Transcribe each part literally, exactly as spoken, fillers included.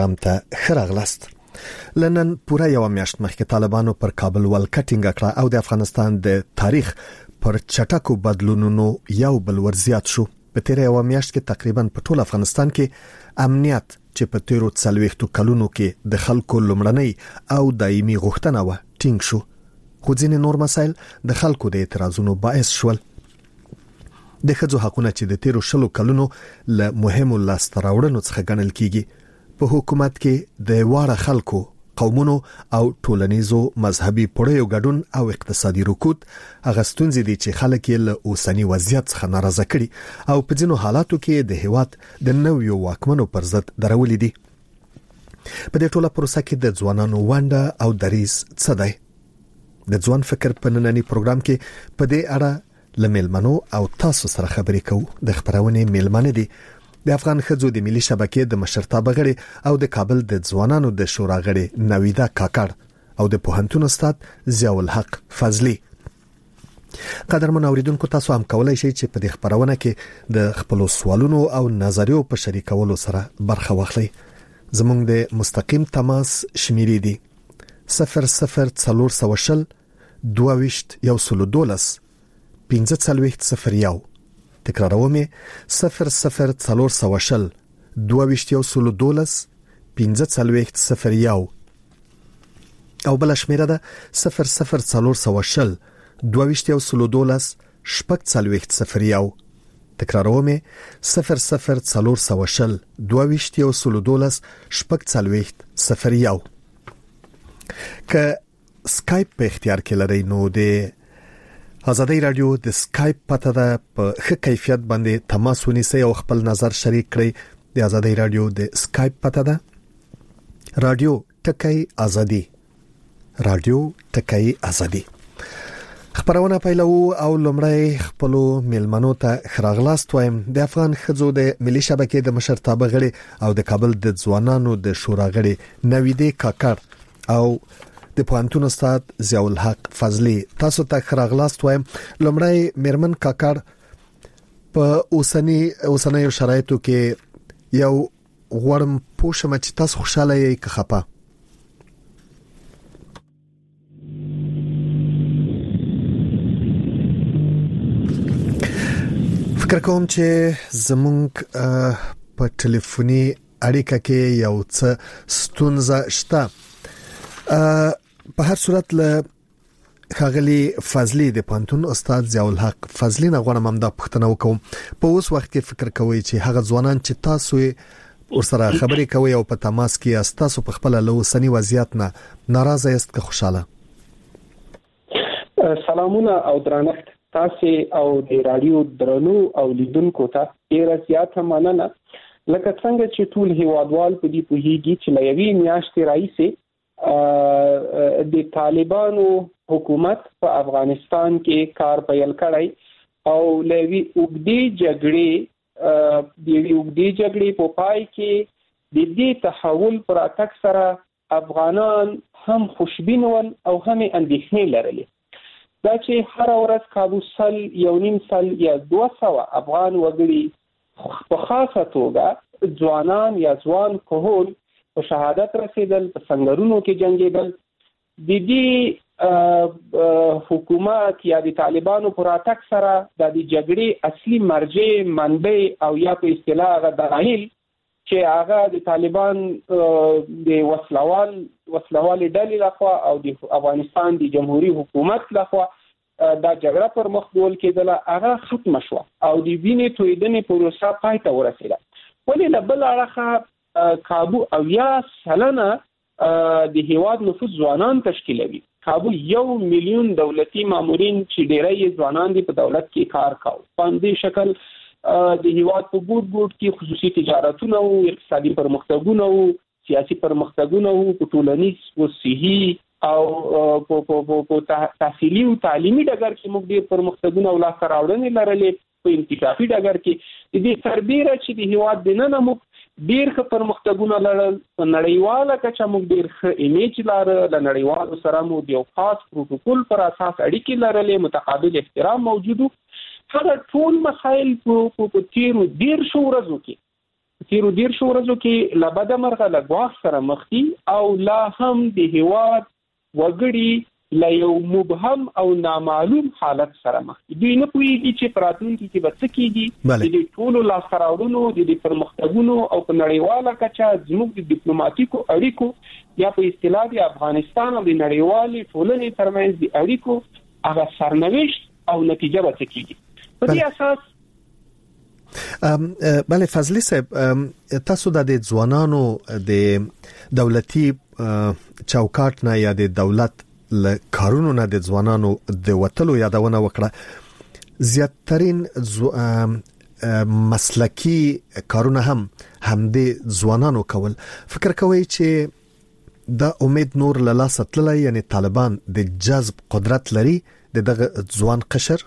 هم ته خراغلاست. لنن پوره یو میاشت مخکې طالبانو پر کابل ولکه ټینګه کړه او د افغانستان د تاریخ پر چټکو بدلونونو یو بل ورزیات شو. په تیر یو میاشت کې تقریبا په ټول افغانستان کې امنیت چې په تیرو څلوېښتو کلونو کې د خلکو لومړنۍ او دایمي غوښتنه و ټینګ شو. خو ځینې نور مسایل د خلکو د اعتراضونو باعث شول. د ښځو حقونه چې د تیرو شلو کلونو له مهمو لاسته راوړنو څخه ګڼل کیږي، په حکومت کې د واړه خلکو، قومونو او ټولنیزو مذهبي پړیو ګډون او اقتصادي رکود هغه ستونزې دي چې خلک یې له اوسنی وضعیت څخه ناراضه کړي او په ځینو حالاتو کې د هیواد د نویو واکمنو پر ضد درولې دي. په دې ټوله پروسه کې د ځوانانو ونډه او دریځ څه دی؟ د ځوان فکر په نننی پروګرام کې په دې اړه لملمنو او تاسو سره خبرې کوو. د خبرونې میلمانه دي د افغان ښځو د ملي شبکې د مشرتابه غړي او د کابل د ځوانانو د شورا غړي نویدا کاکړ او د پوهنتون استاد ضیاء الحق فضلی. قدرمن اوریدونکو، تاسو هم کولای شئ چې په دې خبرونه کې د خپل سوالونو او نظریو په شریکولو سره برخه واخلئ. زموږ د مستقیم تماس شمیرې دي صفر صفر څلور سوه شل دوه ویشت یو سلو دولس پنځه څلوېښت صفر یو. تکراروم صفر صفر څلور سوه شل دوه ویشت یو سلو دولس پنځه څلوېښت صفر یو او بل شمیره ده صفر صفر څلور سوه شل دوه ویشت یو سلو دولس شپږ څلوېښت صفر یو. تکراروم صفر صفر څلور سوه شل دوه ویشت یو سلو دولس شپږ څلوېښت صفر یو. که سکایپ په اختیار کې لرئ نو د آزادی رادیو د سکایپ پته ده، په ښه کیفیت باندې تماس ونیسئ او خپل نظر شریک کړئ. د آزادی رادیو د سکایپ پته ده رادیو ټکی آزادی، رادیو ټکی آزادی. خبرونه پیلو او لومړی خپلو میلمنو ته خراغلاست وایم. د افغان ښځو د ملي شبکې د مشرتابه غړي او د کابل د ځوانانو د شورا غړي نویدا کاکړ او د پوهنتون استاد ضیاء الحق فضلی، تاسو ته خراغلاست وایم. لومړی میرمن کاکړ، په اوسنی اوسنی شرایطو کې یو غوړم پوښم چې تاسو خوشاله یې که خپه؟ فکر کوم چې زمونږ په ټلیفوني اړیکه کې یو څه ستونزه شته. په هر صورت له خاغلی فضلی د پوهنتون استاد ضیاء الحق فضلی نه غواړم هم دا پوښتنه وکوم. په اوس وخت کې فکر کوئ چې هغه ځوانان چې تاسو ورسره خبرې کوي او په تماس کې یاست، تاسو په خپل له اوسنی وضعیت نه ناراضه یاست که خوشاله؟ سلامونه او درنښت تاسو او د رادیو درنو او لیدونکو ته ډیره زیاته مننه. لکه څنګه چې ټول هیوادوال په دې پوهیږي چې له یوې میاشتې راهیسې د طالبانو حکومت په افغانستان کې کار پیل کړی او لوی اوږدې جګړې د اوږدې جګړې په پای کې د دې تحول پر اتک سره افغانان هم خوشبین ول او هم اندېښنې لرلې. دا چې هر ورځ کابو سل یو نیم سل یا دوه سوه افغان وګړي په خاصه توګه ځوانان یا ځوان کهول په شهادت رسیدل، په سنگرونو کې جنگیدل. د دې حکومت یا د طالبانو پر اتک سره د جګړې اصلي مرجع منبع او یا په اصطلاح هغه دلایل چې هغه د طالبان د وسلوال وسلوال ډلې لخوا او د افغانستان د جمهوریت حکومت لخوا دا جګړه پر مخ بیول کېدله، هغه ختم شو او د وینې تویدنې پروسه پای ته ورسېده. ولې له بل اړخه کابو او یا سلنه د هیواد نفوس ځوانان تشکیلوي. کابو یو میلیون دولتي مامورین چې ډیری ځوانان دي په دولت کې کار کوي. په دې شکل د هیواد په ګوټ ګوټ کې خصوصي تجارتونه او اقتصادي پرمختګونه او سیاسي پرمختګونه او په ټولنیز او صحي او په تحصیلي او تعلیمي ډګر کې موږ ډېر پرمختګونه او لاسته راوړنې لرلې. په انکشافي ډګر کې د دې سربېره چې د هیواد دننه موږ ډیر ښه پرمختګونه لرل، په نړیواله کچه موږ ډیر ښه ایمیج لرل، له نړیوالو سره مو یو خاص پروتوکول پر اساس اړیکې لرلې، متقابل احترام موجود. هغه ټول مسایل په تیرو ډیر شو ورځو کې تیرو دیر شو ورځو کې لبد مرغه لګواخ سره مخ دي او لا هم د هیواد وګړي لا یو مبهم او نامعلوم حالت سره مخ دي. دوی نه پوهیږي چې پراتونکو کې به څه کیږي. د ټولو لاسراوړونو د پرمختګونو او په نړیواله کچه زموږ د ډیپلوماټیکو اړیکو یا په اصطلاح د افغانستان او د نړیوالې ټولنې ترمنځ د اړیکو هغه سرنوشت او نتیجه به څه کیږي. په دې اساس بله فضلی صاحب، تاسو د ځوانانو د دولتي چوکاټ نه یا د دولت له کارونو نه د ځوانانو د وټلو یادونه وکړه. زیاترین زو... مسلکی کارونه هم هم د ځوانانو کول. فکر کوي چې د امید نور له لاس تللی، یعنی طالبان د جذب قدرت لري د دغه ځوان قشر؟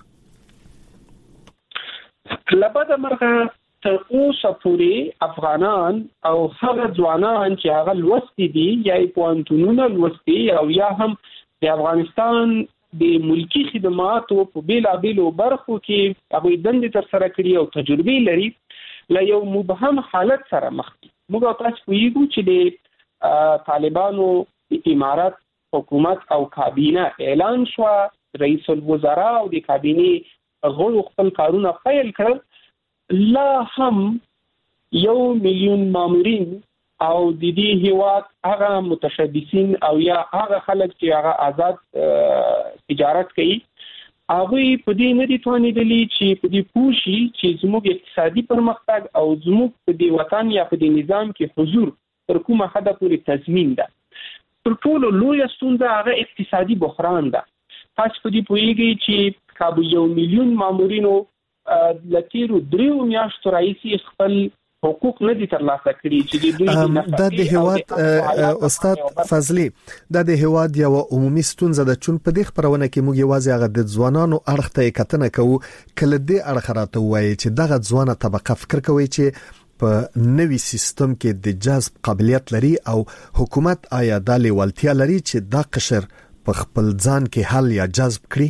لبد مرغه تر اوسه پورې افغانان او هغه ځوانان چې هغه لوستي دي یا پوهنتونونه لوستي او یا هم د افغانستان د ملکی خدماتو په بیلابیلو برخو کې هغه دندې تر سره کړي او تجربه لري، لا یو مبهم حالت سره مخ دي. موږ تاسو ویګو چې د طالبانو امارات حکومت او کابینه اعلان شو، رئیس الوزرا او د کابینه غړو خپل کارونه پیل کړل. لا هم یو میلیون مامورین او د دې هیواد هغه متشبثین او یا هغه خلک چې هغه آزاد تجارت کوي، هغه په دې نه دي توانیدلی چې په دې پوښي چې زموږ اقتصادي پرمختګ او زموږ په دې وطن یا په دې نظام کې حضور تر کومه حد پورې تضمین ده. تر ټولو لوی ستونزه هغه اقتصادي بحران ده. تاسو په دې پوهیږئ چې کابو یو میلیون مامورینو لتیرو دریو میاشتو راځي خپل حقوق نه دي ترلاسه کړي چې د دوی د هیواد استاد فضلی د هیواد یو عمومي ستونزه ده. چون په دې خبرونه کې موږ یوازې هغه د ځوانانو اړخ ته کتنه کوو، کله دې اړخ راته وایي چې دغه ځوانه طبقه فکر کوي چې په نوي سیستم کې د جذب قابلیت لري او حکومت آیا د لیوالتیا لري چې دا قشر په خپل ځان کې حل یا جذب کړي.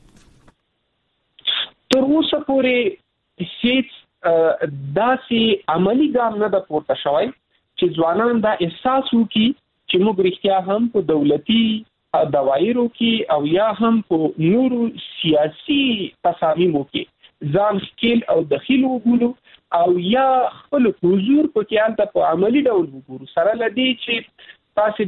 تر اوسه پورې هیڅ داسې عملی ګام نه د پورته شوی چې ځوانان دا احساس وکړي چې موږ رښتیا هم په دولتي دوايرو کې او یا هم په نورو سیاسي تصامیمو کې ځان ښکیل او دخیل وګورو او یا خپل حضور په کې البته په عملی ډول وګورو، سره لدی چې تاسو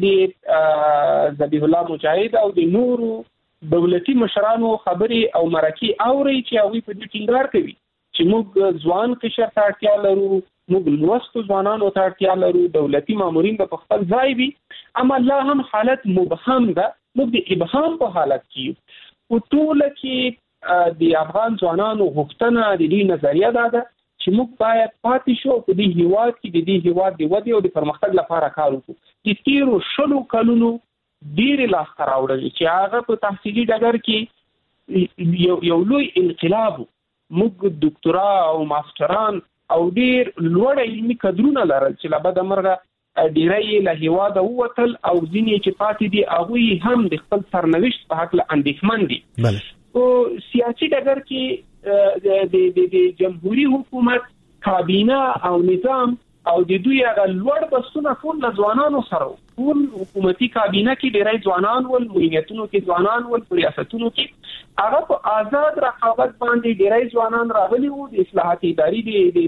د ذبیح الله مجاهد او د نورو دولتي مشرانو خبري او مرکي اوري چې هغه په دې ټینګار کوي چې موږ ځوان قشر ته اړتیا لرو، موږ لوستو ځوانانو ته اړتیا لرو، دولتي مامورین په خپل ځای وي، اما لا هم حالت مبهم ده. موږ د ابهام په حالت کې او ټول کې د افغان ځوانانو غوښتنه د دې نظریه ده چې موږ باید پاتې شو په دې هیواد کې د دې هیواد د ودې او د پرمختګ لپاره کار وکړو. د تیرو شلو کلونو ډېر لاسته راوړل چې هغه په تحصیلي ډګر کې یو یو لوی انقلاب، موږ ډاکټرا او ماستران او ډیر لوړ علمي کدرونه لرل چې لبد مرغه ډیرې له هیواده ووتل او ځینې چې پاتې دي هغه هم د خپل سرنوشت په حق له اندېښمن دي. بله او سیاسي ډګر کې د د د جمهوریت حکومت کابینه او نظام او د دوی هغه لوړ بسونه ټول ځوانانو سره، ټول حکومتي کابینه کې ډیرې ځوانان ول، مدیریتونو کې ځوانان ول، ریاستونو کې هغه په آزاد رقابت باندې ډیرې ځوانان راغلي وو د اصلاحات اداري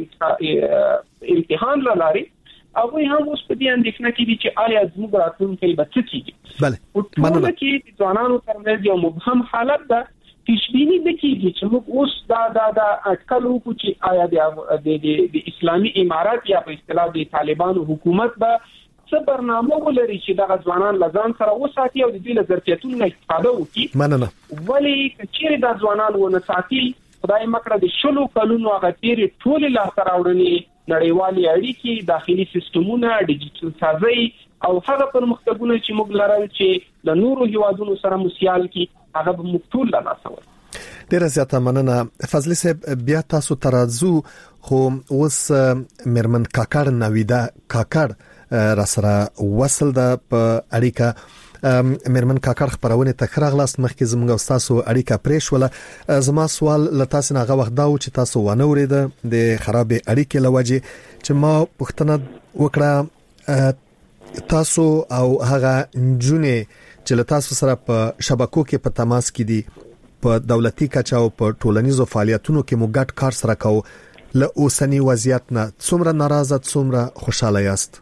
د امتحان لاري. هغه هم اوس په دې اندېښنه کې دي چې آیا زموږ راتلونکي به څه کیږي. بله مننه. کې ځوانانو ترمنځ یو مبهم حالت ده. تشبینی د کیږي چې موږ اوس دا دا دا اټکلو کو چې آیا د د اسلامي امارات یا په اصطلاح د طالبانو حکومت به څه برنامه ولري چې دغه ځوانان لزان سره وساتي او د دې لزرتیتونو استفاده وکړي. مننه. ولی کچېره د ځوانانو ونه ساتي خدای مکړه د شلو کلونو هغه تیری ټول لا تراوړنی نړیوالي اړیکې، داخلي سیستمونه، ډیجیټل سازي او هغه پرمختګونه چې موږ لرل چې د نورو هیوادونو سره مسیال کی هغه موږ ټول لا ناسول. ډیر زیاته مننه فضلی صاحب. بیا تاسو ترازو خو اوس مرمن کاکړ نویدا کاکړ را سره وصل ده په اړیکه مرمن کاکړ خبرونه تکرار لاست مخکې زموږ استادو اړیکه پرېښ ولا زما سوال لتاسو نه غوښ دا و چې تاسو ونه ورید د خراب اړیکې لوجه چې ما پښتنه وکړه تاسو او هغه جنې چې تاسو سره په شبکو کې په تماس کې دي په دولتي کچا او په ټولنیزو فعالیتونو کې مو ګډ کار سره کوو له اوسنی وضعیت نه څومره ناراضه څومره خوشاله یاست؟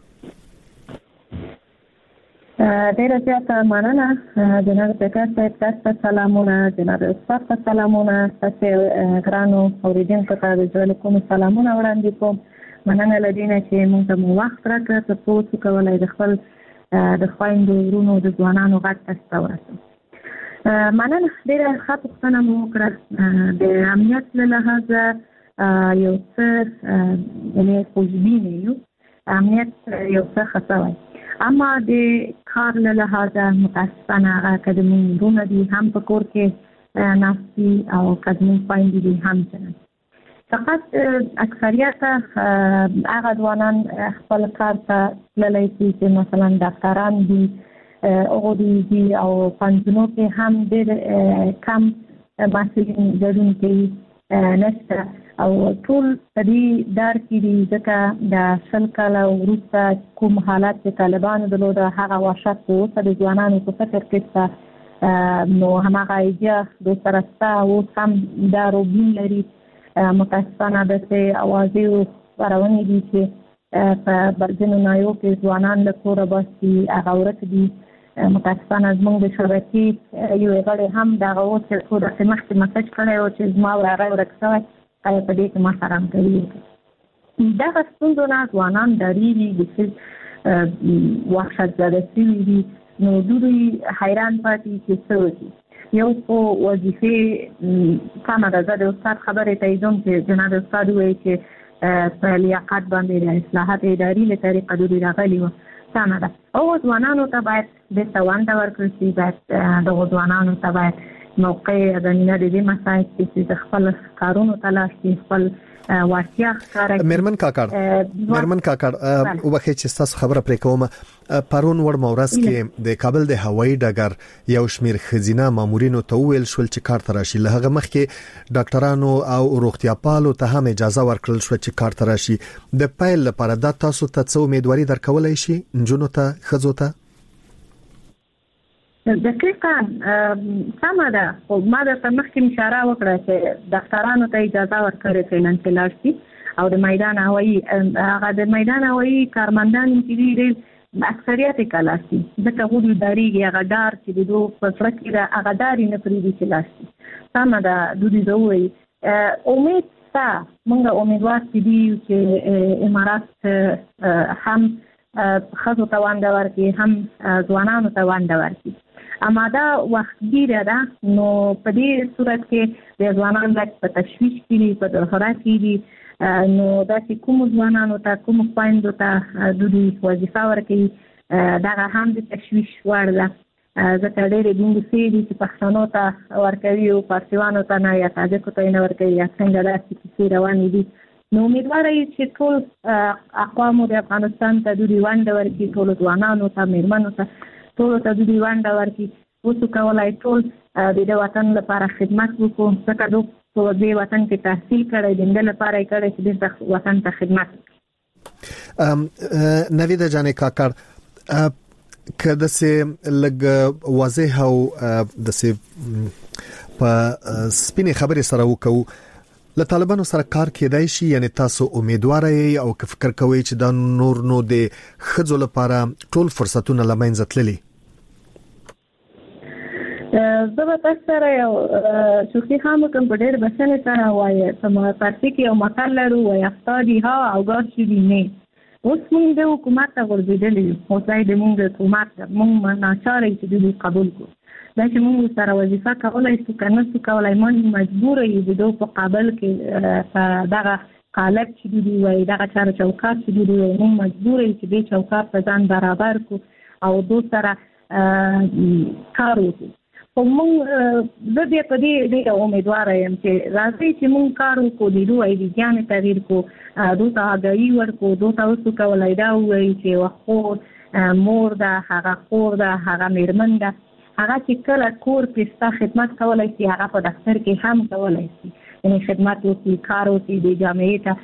ډیره زیاته مننه جناب پکار صاحب تاسو سلامونه جناب استاد سلامونه تاسو ګرانو اوریدونکو ته د ژوند کوم سلامونه وړاندې کوم مننه لدینه چې موږ ته وخت راکړ ته پوښتنه کولای د خپل د خويندو ورونو د ځوانانو غږ تاسو ورسوي مننه ډیره ښه پوښتنه مو وکړه د امنیت له لحاظه یو څه یعنی خوشبینه یو امنیت یو څه خطر اما د کار له لحاظه متاسفانه اکاډمي ورونه دي هم په کور کې ناسي او اکاډمي پاین دي هم څنګه فقط اکثریت هغه ځوانان خپل کار ته للی چې مثلا ډاکټران دي او دي او پنځونو کې هم ډېر کم مسلمان ګډون کوي نشته او ټول دې دار کې دي ځکه د شل کاله وروسته کوم حالات چې طالبانو درلود هغه وحشت په د ځوانانو په فکر کې نو هغه ایجا د سرستا او هم دا روبین لري متاسفانه د څه اوازې ورونې دي چې په برجنو نایو کې ځوانان له کوره باسي هغه ورته دي متاسفانه زموږ د شبکې یو غړي هم دا اوس څه د مخکې مسج کړی او چې زما وراره ورکړی آیا په دې کې ما سره کوي دا څنګه نه ځوانان دریږي چې وحشت زده شي نو دوی حیران پاتې چې څه وکړي یو په وظیفه کاناډا د استاد خبره ته ایدم چې جناب استاد وایي چې په لیاقت باندې د اصلاحات اداري له طریقې دوی راغلي و کاناډا او ځوانانو ته باید د توانده ورکړي چې باید د ځوانانو ته باید موقع د نه د دې مسایل چې خپل کارونو تلاش کې خپل واقعیا کار مرمن کاکړ مرمن کاکړ او بخې چې تاسو خبره پرې کوم پرون ور مورس کې د کابل د هوایي ډګر یو شمیر خزینه مامورینو ته ویل شول چې کار تراشي له هغه مخکې ډاکټرانو او روغتیا پالو ته هم اجازه ورکړل شو چې کار تراشي د پایل لپاره د تاسو ته څو امیدواري درکولای شي جنونو ته خزو ته دقیقاً سمه ده خو ما د مخکې اشاره وکړه چې ډاکټرانو ته اجازه ورکړې فینانس لاړ شي او د میدان هوایي هغه د میدان هوایي کارمندان چې دي اکثریت کلاسي ځکه هغوی داریږي هغه دار چې د دوه په سره کې د هغه داري نه پریږدي چې لاړ شي سمه ده دوی د وایي امید شته موږ امیدوار دي چې امارات هم خزو ته وانده ورکړي هم ځوانانو ته وانده ورکړي اما دا وخت ډیره ده نو په دې صورت کې د ځوانانو د تشویش کې په دغه کې نو دا چې کوم ځوانانو ته کوم خويندو ته د دې وظیفه ورکړي دا هم د تشویش وړ ده ځکه ډېر دې سي دي چې پښتنو ته ورکوي او پارسیوانو ته نه یا تاجکو ته نه ورکوي یا څنګه دا چې روانې دي نو امیدوار یم چې ټول اقوام د افغانستان ته د دې وانده ورکړي ټول ځوانانو ته میرمنو ته ټول ته د دې وانده ورکړي اوس کولای ټول د دې وطن لپاره خدمت وکړو ځکه دوی په دې وطن کې تحصیل کړی د دې لپاره کړی چې د وطن ته خدمت ام نویده جان کاکړ کله چې لګ واضح او د سه په سپینې خبرې سره وکړو له طالبانو سره کار کېدای شي یعنی تاسو امیدوار یې او که فکر کوئ چې دا نور نو د خځو لپاره ټول فرصتونه لمنځه تللي زه به تاسو سره یو شوخي هم کوم په ډېر بسنه سره وایي په پارتي کې یو مقال لرو وایي افتادی ها او ګارشي دي نه اوس موږ د حکومت ته ورزیدلې او ځای د موږ د حکومت موږ ناچاره چې دوی قبول کړو دا چې موږ سره وظیفه کولای شو کنه څه کولای موږ مجبور یو د دوه په قابل کې دغه قالب چې دوی وایي دغه چاره چوکاټ چې دوی وایي موږ مجبور یو چې د چوکاټ په ځان برابر کو او دوی سره کار وکړو خو موږ د دې په دې ډېر امیدوار یم چې راځي چې موږ کار وکړو د دوی ایډیان تغییر کو دوی ته اگاهي ورکو دوی ته اوس کولای دا وایي چې واخو مور ده هغه خور ده هغه میرمن ده هغه چې کله کور کې ستا خدمت کولای شي هغه په دفتر کې هم کولای شي یعنی خدمت وکړي کار وکړي د جامعې ته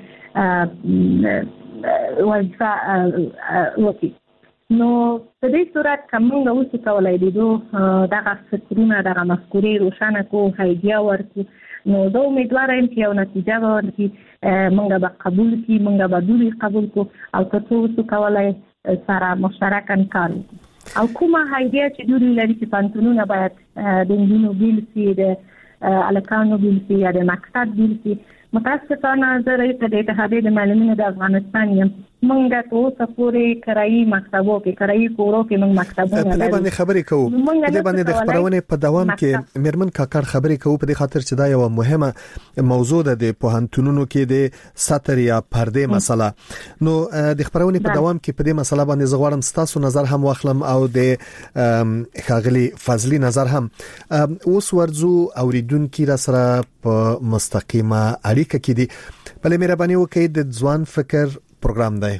وظیفه وکړي نو په دې صورت کومه اوس کولای دي دغه فکرونه دغه مفکورې روښانه کو هایډیا ورکو نو زه امیدواره یم چې یو نتیجه به ورکړي موږ به قبول کړي موږ به دوی قبول کړو او که څه اوس کولای سره مشترکاً کار وکړو او کومه هایډیا چې دوی لري چې پانتونونه باید د نجونو بیل سي د الکانو بیل سي یا د مکتب بیل سي متاسفانه زه رئیس د اتحادیې د معلمینو د افغانستان یم موږ ته اوسه پورې کرایي مکتبو کې کرایي کورو کې موږ مکتبونه په دې باندې خبرې کوو په دې باندې د خبرونه په دوام کې میرمن کاکړ خبرې کوو په دې خاطر چې دا یو مهمه موضوع ده د پوهنتونونو کې د ساتر یا پردې مسله نو د خبرونه په دوام کې په دې مسله باندې زغوارم ستاسو نظر هم واخلم او د خاغلی فضلی نظر هم اوس ورزو اوریدونکو را سره په مستقیمه اړیکه کې دي بلې مهرباني وکړئ د ځوان فکر پروګرام دی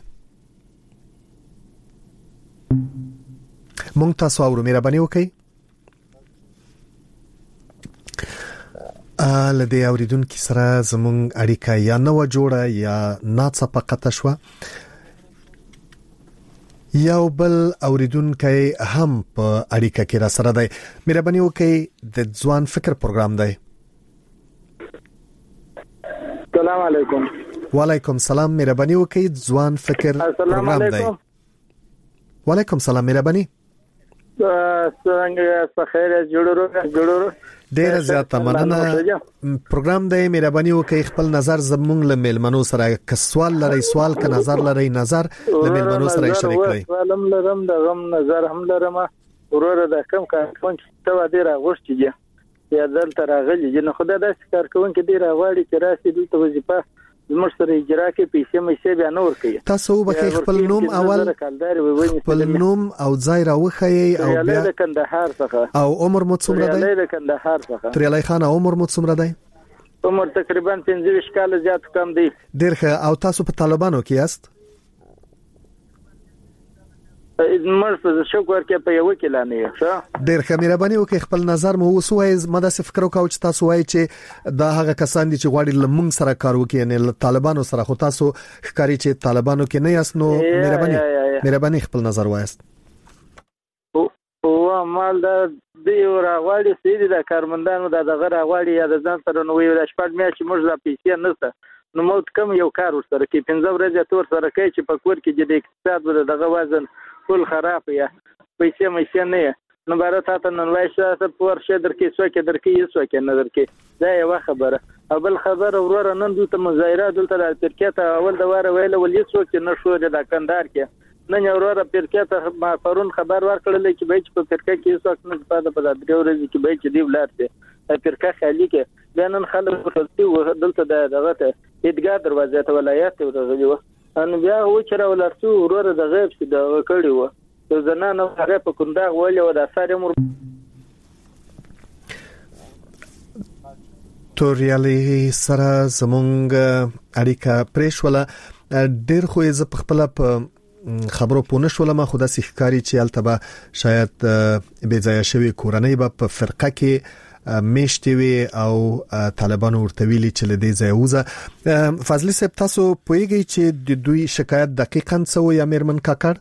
مونږ تاسو اورو مهرباني وکړئ ال دې اوریدونکو سره زموږ اړیکه یا نو جوړه یا ناڅاپه قطع شو یو بل اوریدونکو هم په اړیکه کې را سره دی مهرباني وکړئ د ځوان فکر پروګرام دی السلام علیکم وعلیکم سلام مهرباني وکړئ ځوان فکر پروګرام دی وعلیکم سلام مهرباني څنګه په خیر جوړو جوړو ډیر زیاته مننه پروګرام دی مهرباني وکړئ خپل نظر زموږ له میلمنو سره ک سوال لري سوال ک نظر لري نظر له میلمنو سره شریک کړئ سوالم لرم د غم نظر هم لرم ورور د کم کار کوم چې ته ډیر غوښتي یا دلته راغلي جن خدای داسې کار کوونکې ډیر غواړي چې راسي دلته وظیفه زموږ سره اجرا کې پیسې مې به نه ورکړي تاسو به خپل نوم اول خپل نوم او ځای راوخی او بیا د کندهار څخه او عمر مو څومره دی د کندهار څخه تریلای خان عمر مو څومره دی عمر تقریبا پنځه کال زیات کم دی ډیر ښه او تاسو په طالبانو کې یاست مرز شکر کې په یو کې لانه ښه ډیر ښه مهرباني وکړئ خپل نظر مو وسوي مده څه فکر وکاو چې تاسو وایي چې دا هغه کسان دي چې غواړي لمونږ سره کار وکړي یعنی طالبانو سره خو تاسو ښکاری چې طالبانو کې نه یاست نو مهرباني مهرباني خپل نظر وایست او مال دا دی راغواړي سړي د کارمندانو د دغه راغواړي یا د ځان سره نو وي د شپږ میاشتې موږ د پیسې نشته نو موت کم یو کار ورسره کې پنځه ورځې تور سره کوي چې په کور کې د اقتصاد د دغه وزن ټول خراب یا پیسې مې نه نو بار ته نن وای شاته پور شه درکې څو کې درکې یسو کې نه درکې دا یو خبره اول خبر ورور نن دلته مظاهره دلته د ترکیه ته اول د واره ویل ول یسو کې نشو د کندهار کې نن ورور ترکیه ته ما پرون خبر ورکړل چې به په ترکیه کې یسو نه په په د ورځې کې به چې دی ولارته ترکیه خالي کې بینن خلک ورته دلته دغه ته ادګار دروازه ته ولایت ورغلی و ان بیا و چې راولرته ورور د غیب چې د کړي و د زنانو هغه په کنده ولې و د اثر مر توریالي سره زمونږ اړیکه پریښوله ډیر خو یې په خپل په خبرو پونه شول ما خو د سحکاري چې التبه شاید بے ځای شوی کورنۍ په فرقه کې میشتي وي او طالبانو ورته ویلي چې لدې ځای وزه فضلی صاحب تاسو پوهیږئ چې د دوی شکایت دقیقاً څه و یا میرمن کاکړ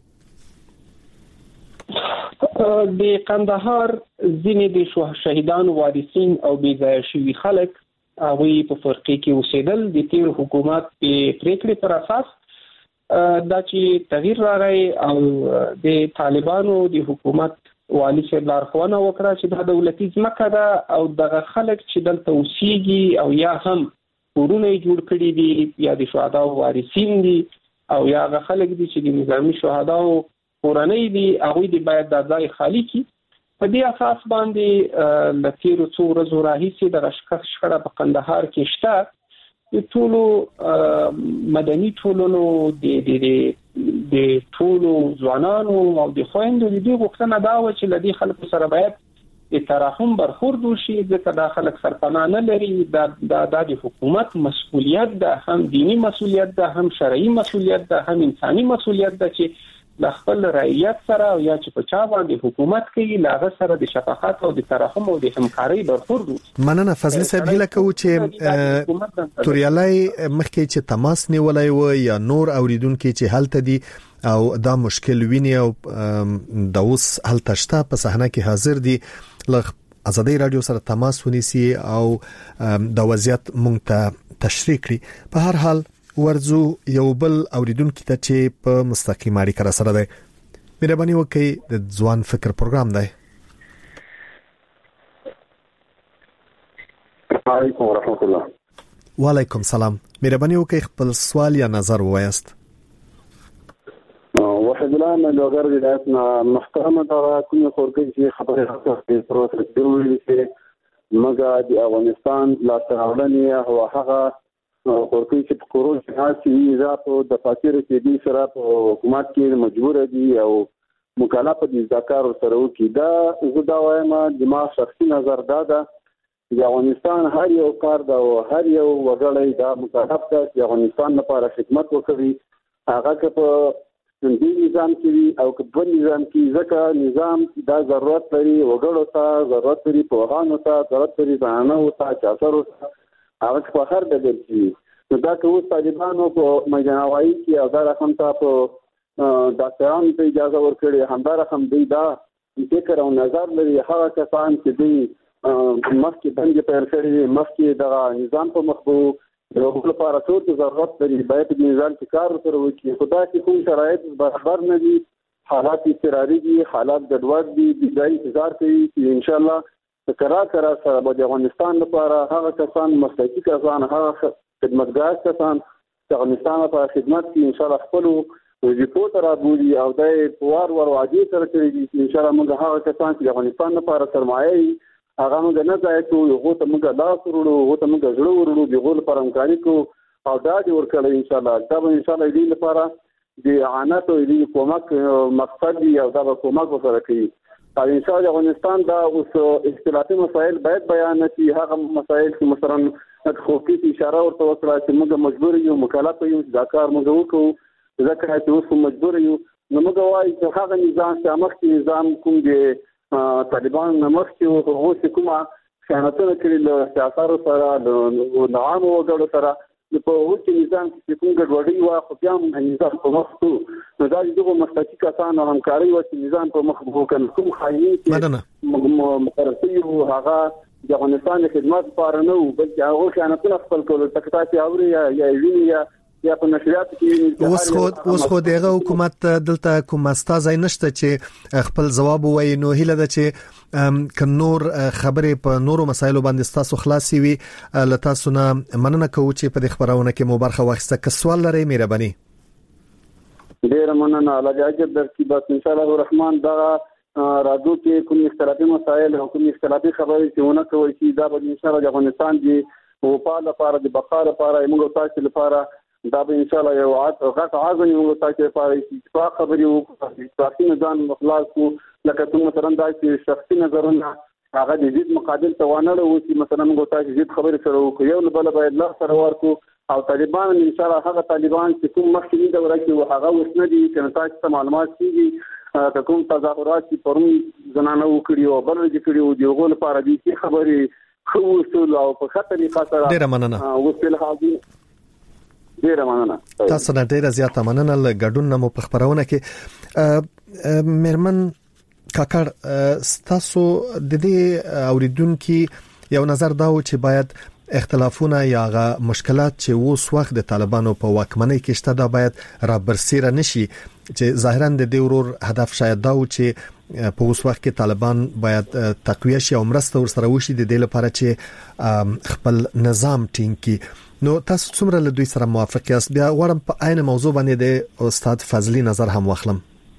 د کندهار ځینې د شهیدانو وارثین او بې ځای شوي خلک هغه په فرقې کې اوسېدل د تیر حکومت په پریکړې پر اساس دا چې تغییر راغی او د طالبانو د حکومت والی صاحب لارښوونه وکړه چې دا دولتي ځمکه ده او دغه خلک چې دلته اوسېږي او یا هم کورونه جوړ کړي دي یا د شهدا وارثین دي او یا هغه خلک دي چې د نظامی شهدا کورنۍ دي هغه دي باید د ځای خالی کی په دې اساس باندې لتیرو څو ورځې راهیسې د شخړه په کندهار کې شته د ټولو مدني ټولنو د د د ټولو ځوانانو او د خويندو د دې غوښتنه دا و چې لدی خلکو سره باید د تراحم برخورد وشي ځکه دا خلک سرپناه نه لري دا د حکومت مسؤلیت ده هم دینی مسؤلیت ده هم شرعي مسؤلیت ده هم انساني مسؤلیت ده چې د خپل رعیت سره او یا چې په چا باندې حکومت کوي لاغه سره د شفقت او د ترحم او د همکارۍ برخورد. مننه فضل صاحب، هیله کوم چې توریالای مخکې چې تماس نیولای و یا نور اوریدونکو چې حالت دي او دا مشکل ویني او د اوس حالت شته په صحنه کې حاضر دي لغ ازادي رادیو سره تماس ونیسي او د وضعیت مونږ ته تشریح کړي. په هر حال ورزو یو بل اوریدونکو ته چې په مستقیم اړیکه را سره ده، مهرباني وکړئ د ځوان فکر پروګرام دی. علیکم ورحمت الله. وعلیکم سلام، مهرباني وکړئ خپل سوال یا نظر ووایاست. واحد الان لو غير ولایتنا محترمه دا کومه خورګي چې خبره راځي پروسه ضروري چې مګا د افغانستان لا تراولنی او هغه خورګي چې په کورونا ساسي اضافه د فاتیره کې دي سره په حکومت کې مجبور دي او مکالفه دي ذکر سره وکي. دا زه دا وایم د ما شخصي نظر دا ده د افغانستان هر یو کار دا او هر یو وګړی دا مکلف ده چې افغانستان لپاره خدمت وکړي، هغه که په د نظام کې او په نظام کې ځکه نظام دا ضرورت لري وګړو ته، ضرورت لري پوهانو ته، ضرورت لري ځانانو ته چې اثر وکړي هغه په هر ډول کې. نو دا که اوس طالبانو په میدان وایي کې او دا رقم ته په ډاکټرانو ته اجازه ورکړي، همدا رقم دوی دا فکر او نظر لري هغه کسان چې دوی مخکې دنګې پیل کړي، مخکې دغه نظام په مخ بو یو بل لپاره څه ضرورت لري باید د نظام کې کار سره وکړي. خدا چې کوم شرایط برابر نه دي، حالات اضطراري دي، حالات ګډوډ دي، د دې انتظار کوي چې ان شاء الله کرا کرا سره د افغانستان لپاره هغه کسان مسلکي کسان، هغه خدمتګار کسان چې افغانستان لپاره خدمت کوي ان شاء الله خپل وظیفو ته رابولي او د پوار ور وعده سره کوي چې ان شاء الله موږ هغه کسان چې افغانستان لپاره سرمایه هغه موږ نه ځای ته یو غوته موږ لاس ورړو، غوته موږ زړه ورړو، د غول پر همکاري کو او دا دې ورکړل ان شاء الله. دا به ان شاء الله دې لپاره د اعانت او دې کومک مقصد دی او دا به کومک وسره کوي. او ان شاء الله افغانستان دا اوس اختلافي مسایل باید بیان شي، هغه مسایل چې مثلا خوفي اشاره ورته وکړه چې موږ مجبور یو مکلف یو دا کار موږ وکړو ځکه چې اوس مجبور یو. نو موږ وایي چې هغه نظام چې مخکې نظام کوم دی طالبان نمخ چې هغه کومه خیانتونه کړي له سیاستو سره د عام وګړو سره په هغه نظام کې کوم ګډوډي وا خو بیا نظام په مخ ته نو دا دغه مستقیم کسان او همکاري او نظام په مخ وکړ کوم خاينين چې مقررتي او هغه د افغانستان خدمت لپاره نه بلکې هغه خیانتونه خپل کول تکتاسي اوري یا یا ویني یا یا په نشریات کې اوس خو اوس خو دغه حکومت دلته کوم استازای نشته چې خپل جواب وایي. نو هیله ده چې ک نور خبرې په نورو مسایلو باندې تاسو خلاصي وي. لته سونه مننه کوم چې په خبرونه کې مو برخه واخیسته. که سوال لرئ مهرباني. ډیر مننه الله اجر درکې. بس ان شاء الله الرحمن دا راځو کې کوم اختلافي مسایل او کوم اختلافي خبرې چې ونه کوي چې دا به ان شاء الله د افغانستان دی او په لپاره د بقا لپاره موږ تاسو لپاره دا به ان شاء الله یو غټ عزم موږ تاسو لپاره چې خبرې وکړو چې نظام مخلاص کو لکه څنګه مثلا دا چې شخصي نظرونه هغه د دې مقابل ته ونه لرو چې مثلا موږ تاسو دې خبرې سره وکړو یو بل باید لا سره ورکو او طالبان ان شاء الله هغه طالبان چې کوم مخکې دوره کې هغه وسنه دي چې تاسو ته معلومات کیږي کوم تظاهرات چې پرون زنانه وکړي او بل دې کړي او دغه لپاره دې خبرې خو وصول او په خطرې خاطر ډیر مننه وصل حاضر. ډیره مننه. تاسو نه ډیره زیاته مننه ل ګډون نمو په خبرونه کې مرمن کاکړ تاسو د دې اوریدونکو یو نظر دا و چې باید اختلافونه یا غا مشکلات چې اوس وخت د طالبانو په واکمنۍ کې شته دا باید را برسیره نشي چې ظاهرا د دې ورور هدف شاید دا و چې په اوس وخت کې طالبان باید تقویه شي او مرسته ورسره وشي د دې لپاره چې خپل نظام ټینګ کړي. نو تاسو څومره له دوی سره موافق یاست؟ بیا غواړم په عین موضوع باندې د استاد فضلی نظر هم واخلم.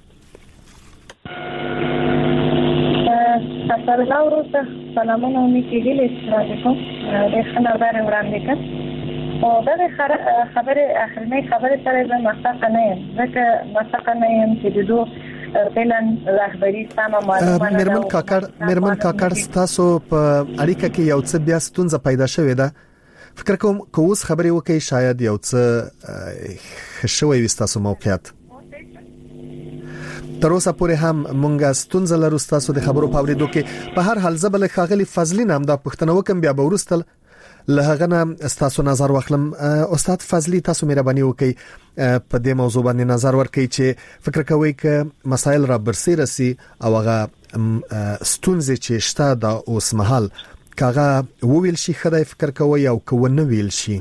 السلام علیکم. سلامونه میکیږي علیکم. د خبرونه وړاندې کړ او دا خبره اخرنۍ خبره سره د مختصر نه یم ځکه مختصر نه یم چې د دوه پلان رهبری سم معلومات مرمن کاکړ مرمن کاکړ تاسو په اړیکه کې یو څه بیا ستونزه پیدا شوې ده. فکر کوم که اوس خبرې وکړي شاید یو څه خښوي وستاسو موقعیت. تر اوسه پورې هم مونږه ستونزه لرو تاسو د خبرو په اوریدو کې. په هر حال زبل خاغلی فضلی نام دا پښتنو کوم بیا ورستل لهغه نه تاسو نظر واخلم. استاد فضلی تاسو مهرباني وکړئ په دې موضوع باندې نظر ورکړئ چې فکر کوئ ک مسایل را برسېره سي او هغه ستونزې چې شته د اوس مهال کاغه وویل شي خدای فکر کوي او کو نه ویل شي.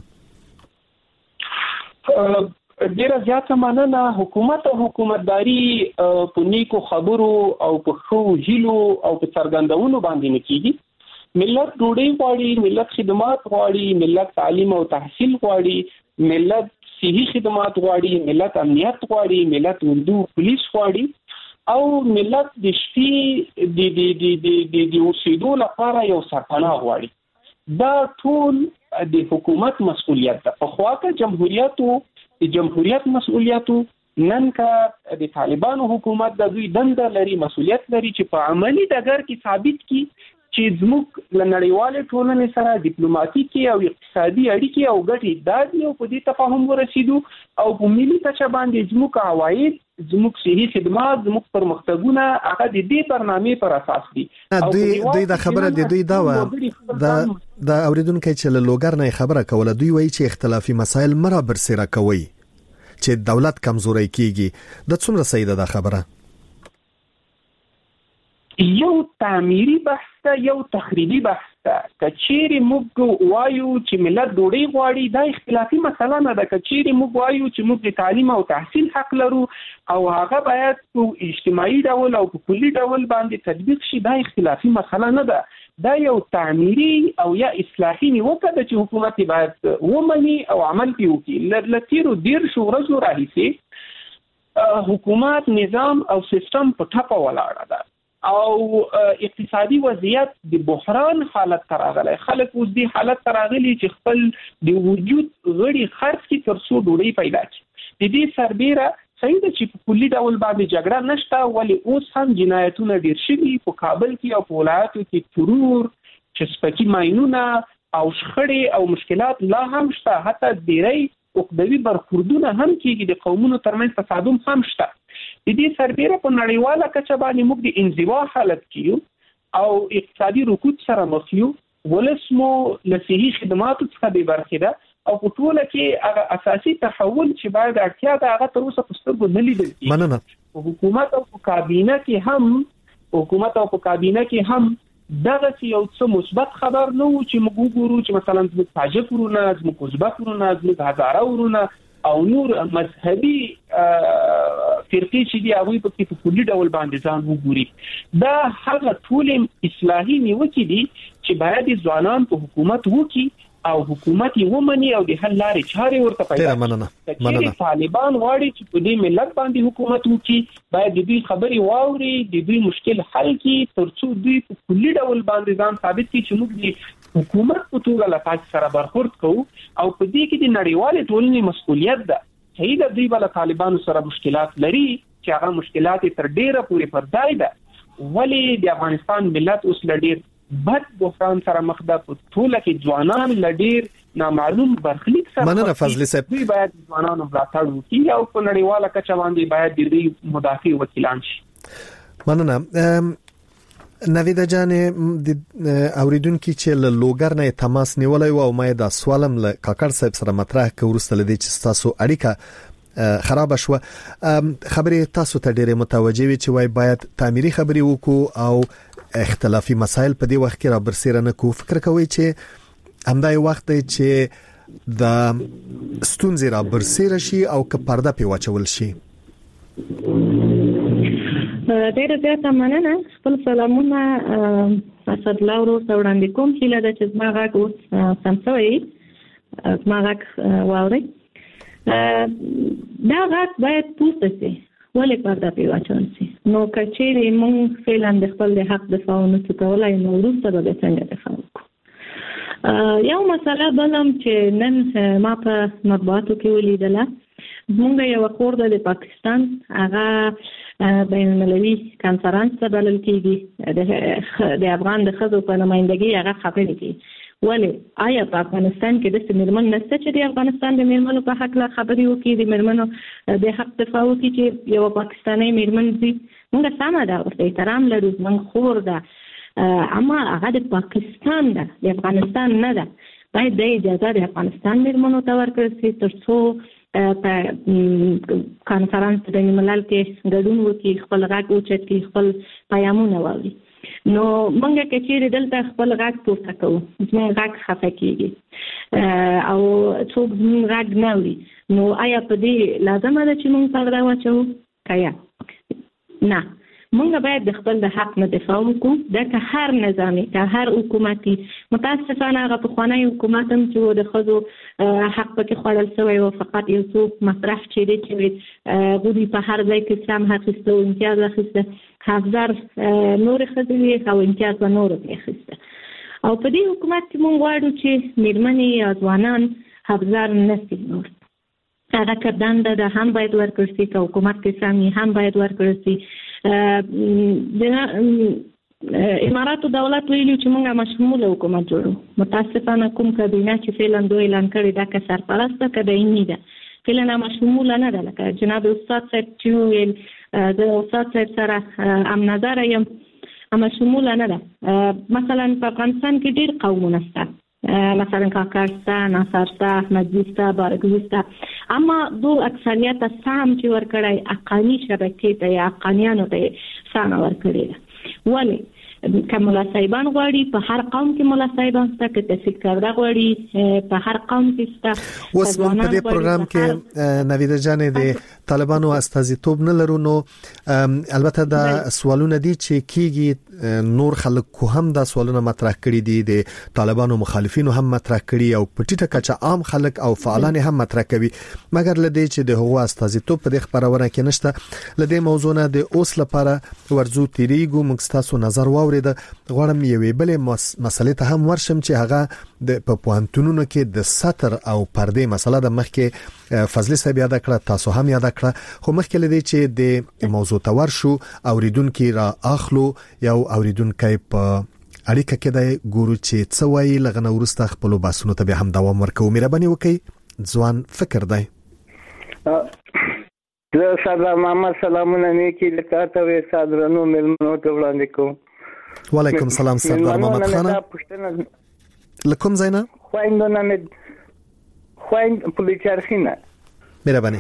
ډیره زیاته مننه. حکومت او حکومتداري په نیکو خبرو او په خو هیلو او په څرګندونو باندې نه کیږي. ملت ډوډۍ غواړي، ملت خدمات غواړي، ملت تعلیم او تحصیل غواړي، ملت صحي خدمات غواړي، ملت امنیت غواړي، ملت اردو پولیس غواړي او ملت د شپې د د د د د اوسېدو لپاره یو سرپناه غواړي. دا ټول د حکومت مسؤلیت ده. په خوا کې جمهوریتو د جمهوریت مسؤلیتو نن کا د طالبانو حکومت د دوی دنده لري، مسؤلیت لري چې په عملی ډګر کې ثابت کړي چې زموږ لنړیواله ټولنې سره ډیپلوماټیکي او اقتصادي اړیکې او ګټې دادي او په دې تفاهم ورسېدو او په ملي کچه باندې زموږ عواید، زموږ صحي خدمات، زموږ پرمختګونه هغه د دې برنامې پر اساس دي. دوی دوی د خبره د دوی دا و د د اوریدونکو چې له لوګر نه خبره کوله، دوی وایي چې اختلافي مسایل مرا برسره کوي چې دولت کمزوري کیږي. د څومره صحیح ده دا خبره؟ یو تعمیری بحث ده، یو تخریبي بحث ده. کچېری موږ وایو چې ملت ډوډۍ غواړي، دا اختلافي مسله نه ده. کچېری موږ وایو چې موږ د تعلیم او تحصیل حق لرو او هغه باید په اجتماعي ډول او په کلي ډول باندې تطبیق شي، دا اختلافي مسله نه ده. دا یو تعمیری او یا اصلاحي نیوکه ده چې حکومت باید ومني او عمل پې وکړي. لتیرو دیر شو ورځو راهیسې حکومت نظام او سیستم په ټپه ولاړه ده او اقتصادي وضعیت د بحران حالت تراغلی. خلک اوس د حالت تراغلی چې خپل د وجود غړي خرڅ کی تر څو ډوډۍ پیدا کړي. د دې سربېره صحیح ده چې په کلي ډول باندې جګړه نشته، ولی اوس هم جنایتونه ډیر شوي په کابل کې او په ولایاتو کې، ترور، چسپکي ماینونه او شخړې او مشکلات لا هم شته. حتی ډیری عقدوي برخوردونه هم کېږي، د قومونو ترمنځ تصادم هم شته. د دې سربېره په نړیواله کچه باندې موږ د انزوا حالت کیو او اقتصادي رکود سره مخ یو. ولس مو له صحي خدماتو څخه بې برخې ده او په ټوله کې هغه اساسي تحول چې باید اړتیا ده هغه تر اوسه په سترګو نه لیدل کېږي. مننه. حکومت او کابینه کې هم حکومت او کابینه کې هم دغه یو څه مثبت خبر نه و چې موږ وګورو چې مثلا زموږ تاجک ورونه، زموږ ازبک ورونه، زموږ هزاره ورونه او نور مذهبي فرقې چې دی هغه په په کلي ډول باندې ځان وګوري. دا هغه ټول اصلاحي نیوکې دي چې باید ځوانان په حکومت وکړي او حکومت یې ومني او د حل لارې چارې ورته پیدا کړي. مننه. مننه. طالبان غواړي چې په دې ملت باندې حکومت وکړي، باید د دوی خبرې واوري، د دوی مشکل حل کړي ترڅو دوی په کلي ډول باندې ځان ثابت کړي چې موږ د حکومت په توګه له تاسو سره برخورد کوو او په دې کې د نړیوالې ټولنې مسؤلیت ده. صحیح ده دوی بل طالبانو سره مشکلات لري چې هغه مشکلات تر ډیره پورې پردای ده، ولی د افغانستان ملت اوس لډیر بد بحران سره مخ ده. په ټوله کې ځوانان لډیر نامعلوم برخلیک سره مننه فضلی صاحب. دوی باید ځوانانو ملاتړ وکړي او په نړیواله کچه باندې باید د دوی مدافع وکیلان شي. مننه. نویده جانې د اوریدونکو چې له لوګر نه تماس نیولای و او مې دا سوالم له کاکړ صاحب سره مطرح کورسته لدی چې تاسو اړیکه خراب شو. خبرې تاسو ته ډېره متوجه وي چې وای باید تعمیري خبرې وکړو او اختلافي مسایل په دې وخت کې را برسېره نه کو. فکر کوي چې همدای وخت دی چې د ستونزې را برسېره شي او که پرده په واچول شي؟ ډېر زیاته مننه. خپل سلامونه اسد الله ورو وړاندې کوم چې له چې ما غږ اوس سمسوي ما غږ واوري. دا غږ باید پوسټ شي ولې پرده په واچول شي. نو کچېری مونږ فعلا د خپل حق دفاع نه کولای نو وروسته به څنګه دفاع وکړو. یو مسله بلم چې نن ما په مطبوعاتو کې ولیدله، موږ یو کور د پاکستان هغه بین المللي کانفرنس ته بلل کېږي د افغان د ښځو په نمائندګۍ هغه خبرې کوي. ولې آیا په افغانستان کې د میرمن نشته چې د افغانستان د میرمنو په حق لا خبرې وکړي، د میرمنو د حق دفاع وکړي چې یو پاکستاني میرمن دي؟ موږ سمه ده، ورته احترام لرو، موږ خور ده، اما هغه د پاکستان ده، د افغانستان نه ده. باید د اجازه د افغانستان میرمنو ته ورکړل شي تر څو په کانفرنس د ملل کې ګډون وکړي، خپل غږ اوچت کړي، خپل پیغامونه واوري. نو موږ کې چې دلته خپل غږ پورته کوو، زموږ غږ خفه کېږي او څوک زموږ غږ نه اوري، نو آیا په دې لازمه ده چې موږ پرده واچوو که یا نه؟ موږ باید د خپل د حق نه دفاع وکړو. دا که هر نظامي، که هر حکومتي، متاسفانه هغه پخوانی حکومت هم چې د ښځو حق پکې خوړل شوی و، فقط یو څو مطرح چې دی چې هغوی په هر ځای کې سم اخیسته او امتیاز اخیسته، افزار نورې ښځې وې او امتیاز به نورو پرې اخیسته. او په دې حکومت کې موږ غواړو چې میرمنې یا ځوانان افزار نه شي، نور هغه که دنده ده هم باید ورکړل شي، که حکومت کې سم هم باید ورکړل شي. د اماراتو دولت ویلي چې موږ مشموله حکومت جوړو. متاسفانه کوم کابینه چې فعلا دوی اعلان کړی ده که سرپرسته که دایمي ده، فعلا مشموله نه ده. لکه جناب استاد صاحب چې وویل، د استاد صاحب سره هم نظره یم، مشموله نه ده. مثلا په افغانستان کې ډېر قومونه شته، مثلا کاکړ شته، ناصر شته، احمدزي شته، بارګزي شته، اما دو اکثریت سام چې ورکړی حقاني شبکې ته یا حقانیانو ته سام ورکړی ده. ولې که ملا صاحبان غواړي په هر قوم کې ملا صاحبان شته، که تحصیل کرده غواړي په هر قوم کې شته. اوس موږ په دې پروګرام کې نویده جانې د طالبانو استازیتوب نه لرو، نو البته دا سوالونه دي چې کیږي، نور خلک کو هم دا سوالونه مطرح کړي دي، د طالبانو مخالفینو هم مطرح کړي او په ټیټه کچه عام خلک او فعالان هم مطرح کوي، مګر لدې چې د هغو استازیتوب په دې خبرونه کې نشته. لدې موضوع نه د اوس لپاره ورزو تیریګو، موږ تاسو نظر واوري. د غواړم یوې بلې مسلې ته هم ورشم چې هغه د په پوهنتونونو کې د سطر او پردې مسله د مخکې فضلي صاحب یاد کړه، تاسو هم یاد کړه، خو مخکې لدی چې د موضوع ته ورشو اوریدونکو را اخلو یو اوریدونکو په اړیکه کې د ګورو چې څه وایي، لغنه ورسته خپل باسونو ته به هم دوام ورکوي. مهرباني وکړئ، ځوان فکر دی. زه سردار محمد سلامونه نیکی لکه ته وې صادرانو ملمنو ته وړاندې کوم. وعلیکم السلام سردار محمد خان. لکم زینا خوایندونه مې خوایند پولیچارخینه مهرباني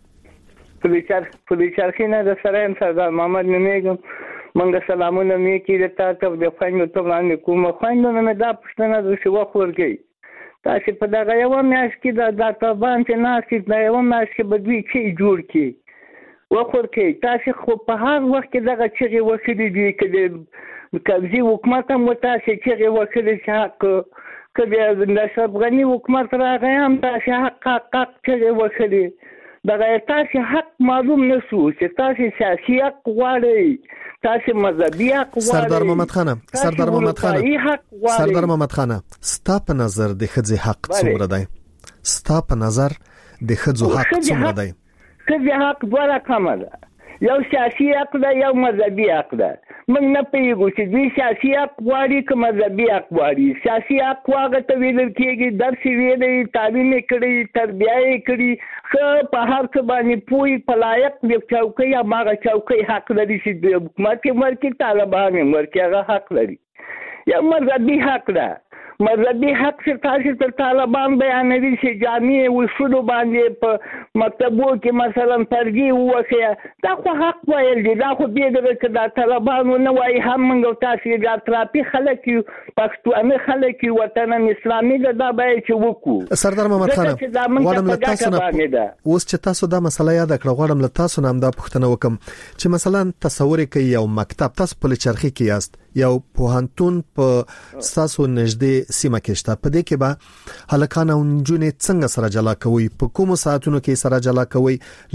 پولیچار پولیچارخینه د سرایم سردار محمد نمیګم. منګه سلامونه نیکی لکه ته د خوایندو ته وړاندې کوم. خوایندونه مې دا پښتنه د شو خورګي تاسو په دغه یو میاشت کې د داتابان چې ناشې د یو میاشت کې بدوي چې جوړ کی وخور کې تاسو خو په هر وخت کې دغه چې وکړي دي کې کابزي حکومت هم تاسو چې وکړي چې حق کبه د اشرف غنی حکومت راغی هم تاسو حق حق چې وکړي دغه تاسو حق معلوم نشو چې تاسو سیاسي حق غواړئ، تاسو مذهبي حق غواړئ. سردار محمد خان سردار محمد خان سردار محمد خان ستا په نظر د خځې حق څومره دی؟ ستا په نظر د خځو حق څومره دی؟ خځې حق دوه رقمه ده، یو سیاسي حق ده، یو مذهبي حق ده. موږ نه پوهیږو چې دوی سیاسي حق غواړي که مذهبي حق غواړي. سیاسي حق هغه ته ویل کېږي درس یې ویلی، تعلیم یې کړی، تربیه یې کړي، ښه په هر څه باندې پوهې په لایق د چوکۍ هماغه چوکۍ حق لري چې د حکومت یې ورکړي، طالبان یې ورکړي، هغه حق لري. یو مذهبي حق ده. مذهبي حق چې تاسو ته طالبان بیانوي چې جامع اصولو باندې په مکتبو کې مثلا ترجیح وکړي، دا خو حق ویل دي، دا خو دې دغه چې دا طالبانو نه وایي هم موږ تاسو د اطرافي خلک یو، پښتانه خلک یو، وطن اسلامي دا باید چې وکړو. سردار محمد خان غواړم له تاسو نه اوس چې تاسو دا مسله یاد کړئ، غواړم له تاسو نه هم دا پوښتنه وکم چې مثلا تصور کوي یو مکتب، تاسو په لچرخي کې یاست، یو پوهنتون په تاسو نږدې سیمه کې شته، په دې کې به هلکان او نجونې څنګه سره جلا کوي، په کوم ساعتونو کې سره جلا کوي،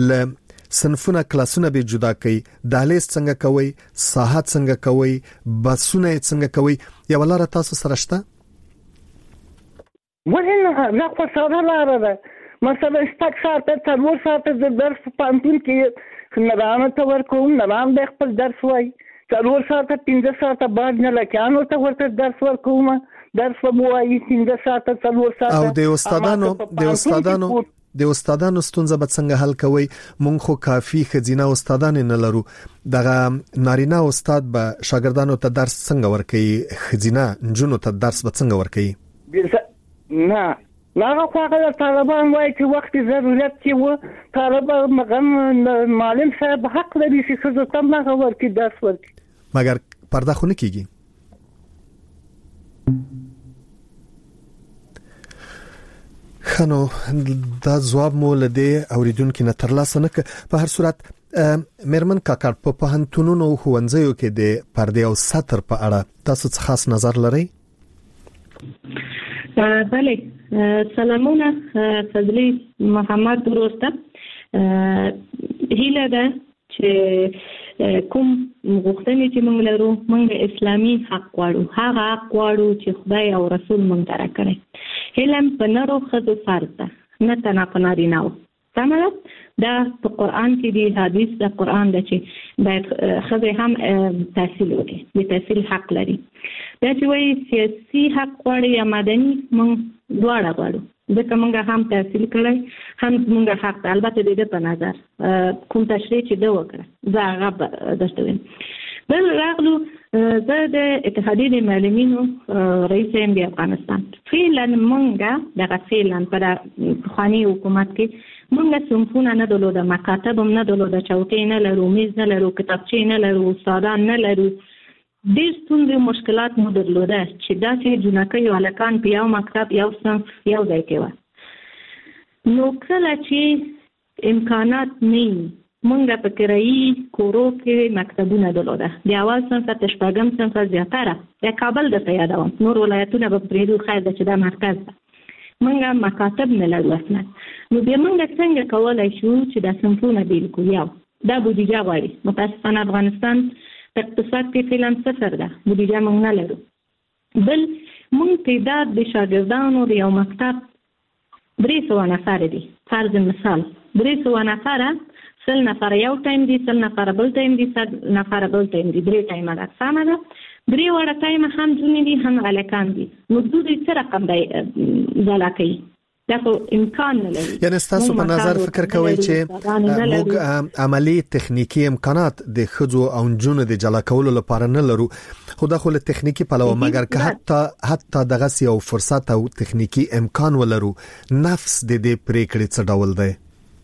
ل صنفونه کلاسونه به جدا کوي، دهلیز څنګه کوي، ساحات څنګه کوي، بسونه څنګه کوي، یو لاره تاسو سره شته؟ ولنه لا خو سره لاره ده. مثلا شپږ ساعته څلور ساعته د درس په پانتون کې نه رانه ته ورکوم، نه ران د خپل درس وای څلور ساعته پنځه ساعته بعد نه لکانو ته ورته درس ورکوم درس به وایي پنځه ساعته څلور ساعته او د استادانو د استادانو د استادانو ستونزه به څنګه حل کوي؟ مونږ خو کافي خزینه استادان نه لرو. دغه نارینه استاد به شاګردانو ته درس څنګه ورکوي؟ خزینه نجونو ته درس به څنګه ورکوي؟ نه هغه خو هغه طالبان وایي چې وخت ضرورت کې و طالبان مغم معلم صاحب حق لري چې ښځو ته هغه ورکړي درس ورکړي، مګر پرده خو نه کیږي. خنو دا جواب مو لدې اوریدونکو نه ترلاسه نه ک. په هر صورت مېرمن کاکړ په پوهنتونونو او ښوونځیو کې د پردې او ساتر په اړه تاسو څه خاص نظر لرئ؟ بله، سلامونه فضلی محمد وروسته. هیله ده چې کوم غوښتنې چې موږ لرو موږ اسلامي حق غواړو، هغه حق غواړو چې خدای او رسول موږ ته راکړي. علم په نرو ښځو فرض ده، نه تنه په نارینه‌و. سمه ده؟ دا په قرآن کې دی، حدیث د قرآن ده چې باید ښځې هم تحصیل وکړي، د تحصیل حق لري. دا چې وایي سیاسي حق غواړي یا مدني، موږ دواړه غواړو، ځکه موږ هم تحصیل کړی هم موږ حق ده. البته د دې په نظر کوم تشریح چې ده وکړه زه هغه درته وایم. بل راغلو زه د اتحادیې د معلمینو رئیس یم د افغانستان. فعلا موږ دغه فعلا په پخواني حکومت کې موږ صنفونه نه درلوده، مکاتب هم نه درلوده، چوکۍ نه لرو، میز نه لرو، کتابچې نه لرو، استادان نه لرو. ډېر ستونزې او مشکلات مو درلوده چې داسې جنکۍ او هلکان په یو مکتب یو صنف یو ځای کې وه. نو کله چې امکانات نه وي موږ په کرایي کورو کې مکتبونه درلوده، د اول صنف تر شپږم صنف زیاتره د کابل درته یادوم، نور ولایتونه به پرېږدو، خیر ده چې دا مرکز ده. موږ مکاتب نه لرو اصلا. نو بیا موږ څنګه کولی شو چې دا صنفونه بیل کړو؟ یو دا بودیجه غواړي. متاسفانه افغانستان په اقتصاد کې فعلا صفر ده، بودیجه موږ نه لرو. بل موږ تعداد د شاګردانو د یو مکتب درې سوه نفره دي، فرض مثال درې سوه نفره، سل نفره یو ټایم دي، سل نفره بل ټایم دي، سل نفره بل ټایم دي، درې ټایمه ده. سمه ده؟ درې وړه ټایمه هم ځونې دي هم هلکان دي. نو دوی څه رقم دی ځلا کوي؟ دا خو امکان نه لري. یعنی ستاسو په نظر فکر کوئ چې موږ عملی تخنیکی امکانات د ښځو او نجونو د جلا کولو لپاره نه لرو، خو دا خو له تخنیکی پلوه مګر که حتی حتی دغه یو فرصت او تخنیکی امکان ولرو، نفس د دې پریکړې څه ډول دی؟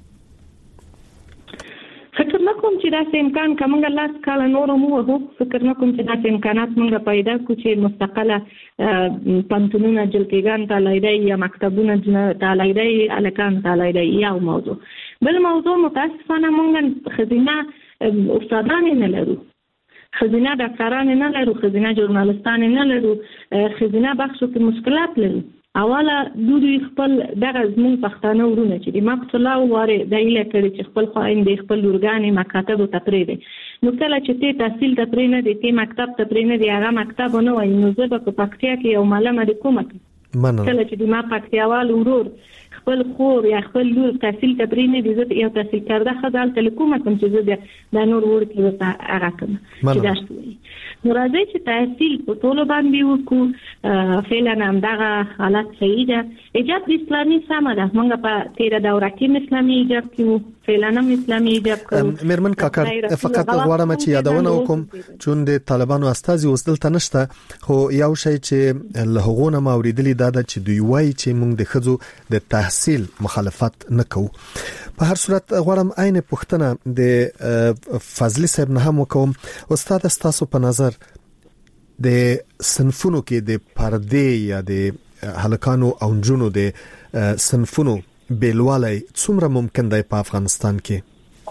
فکر نه کوم چې داسې امکان که موږ لاس کاله نور هم ووهو، فکر نه کوم چې داسې امکانات موږ پیدا کړو چې مستقله پوهنتونونه جلکېګان ته علیحده یا مکتبونه ته علیحده هلکانو ته علیحده. یو موضوع. بل موضوع متاسفانه موږ ښځینه استادانې نه لرو، ښځینه ډاکټرانې نه لرو، ښځینه ژورنالستانې نه لرو، ښځینه بخشو کې مشکلات لرو. اوله دوی خپل دغه زموږ پښتانه ورونه چې د ما په څلور وارې د هیله کړې چې خپل خویندې خپل لورګانې مکاتبو ته پرېږدي. نو کله چې ته تحصیل ته پرې نه دی، ته مکتب ته پرې نه دی، هغه مکتب نه وایي، نو زه به په پکتیا کې یو معلمه د کومه کړم؟ کله چې د ما پکتیاوال ورور خپل خور یا خپل لور تحصیل ته پرې نه دی، زه یو تحصیل کرده ښځه هلته له کومه کړم چې زه بیا دا نور وړ کې ورته هغه کړم چې درس ووایي. نو راځئ چې تحصیل په ټولو باندې وکړو. فعلا همدغه حالت صحیح ده. ایجاب د اسلامي سمه ده، موږ په تېره دوره کې اسلامي ایجاب کوو، فعلا هم اسلامي ایجاب کوو. مېرمن کاکړ فقط غواړم چې یادونه وکړم چون د طالبانو استازي اوس دلته نشته، خو یو شی چې له هغو نه ما اورېدلي دا ده چې دوی وایي چې موږ د ښځو د تحصیل مخالفت نه کوو. په هر صورت غواړم عین پوښتنه د فضلی صاحب نه هم وکوم. استاد ستاسو په نظر د صنفونو کې د پردې یا د هلکانو او نجونو د صنفونو بیلوالی څومره ممکن دی په افغانستان کې؟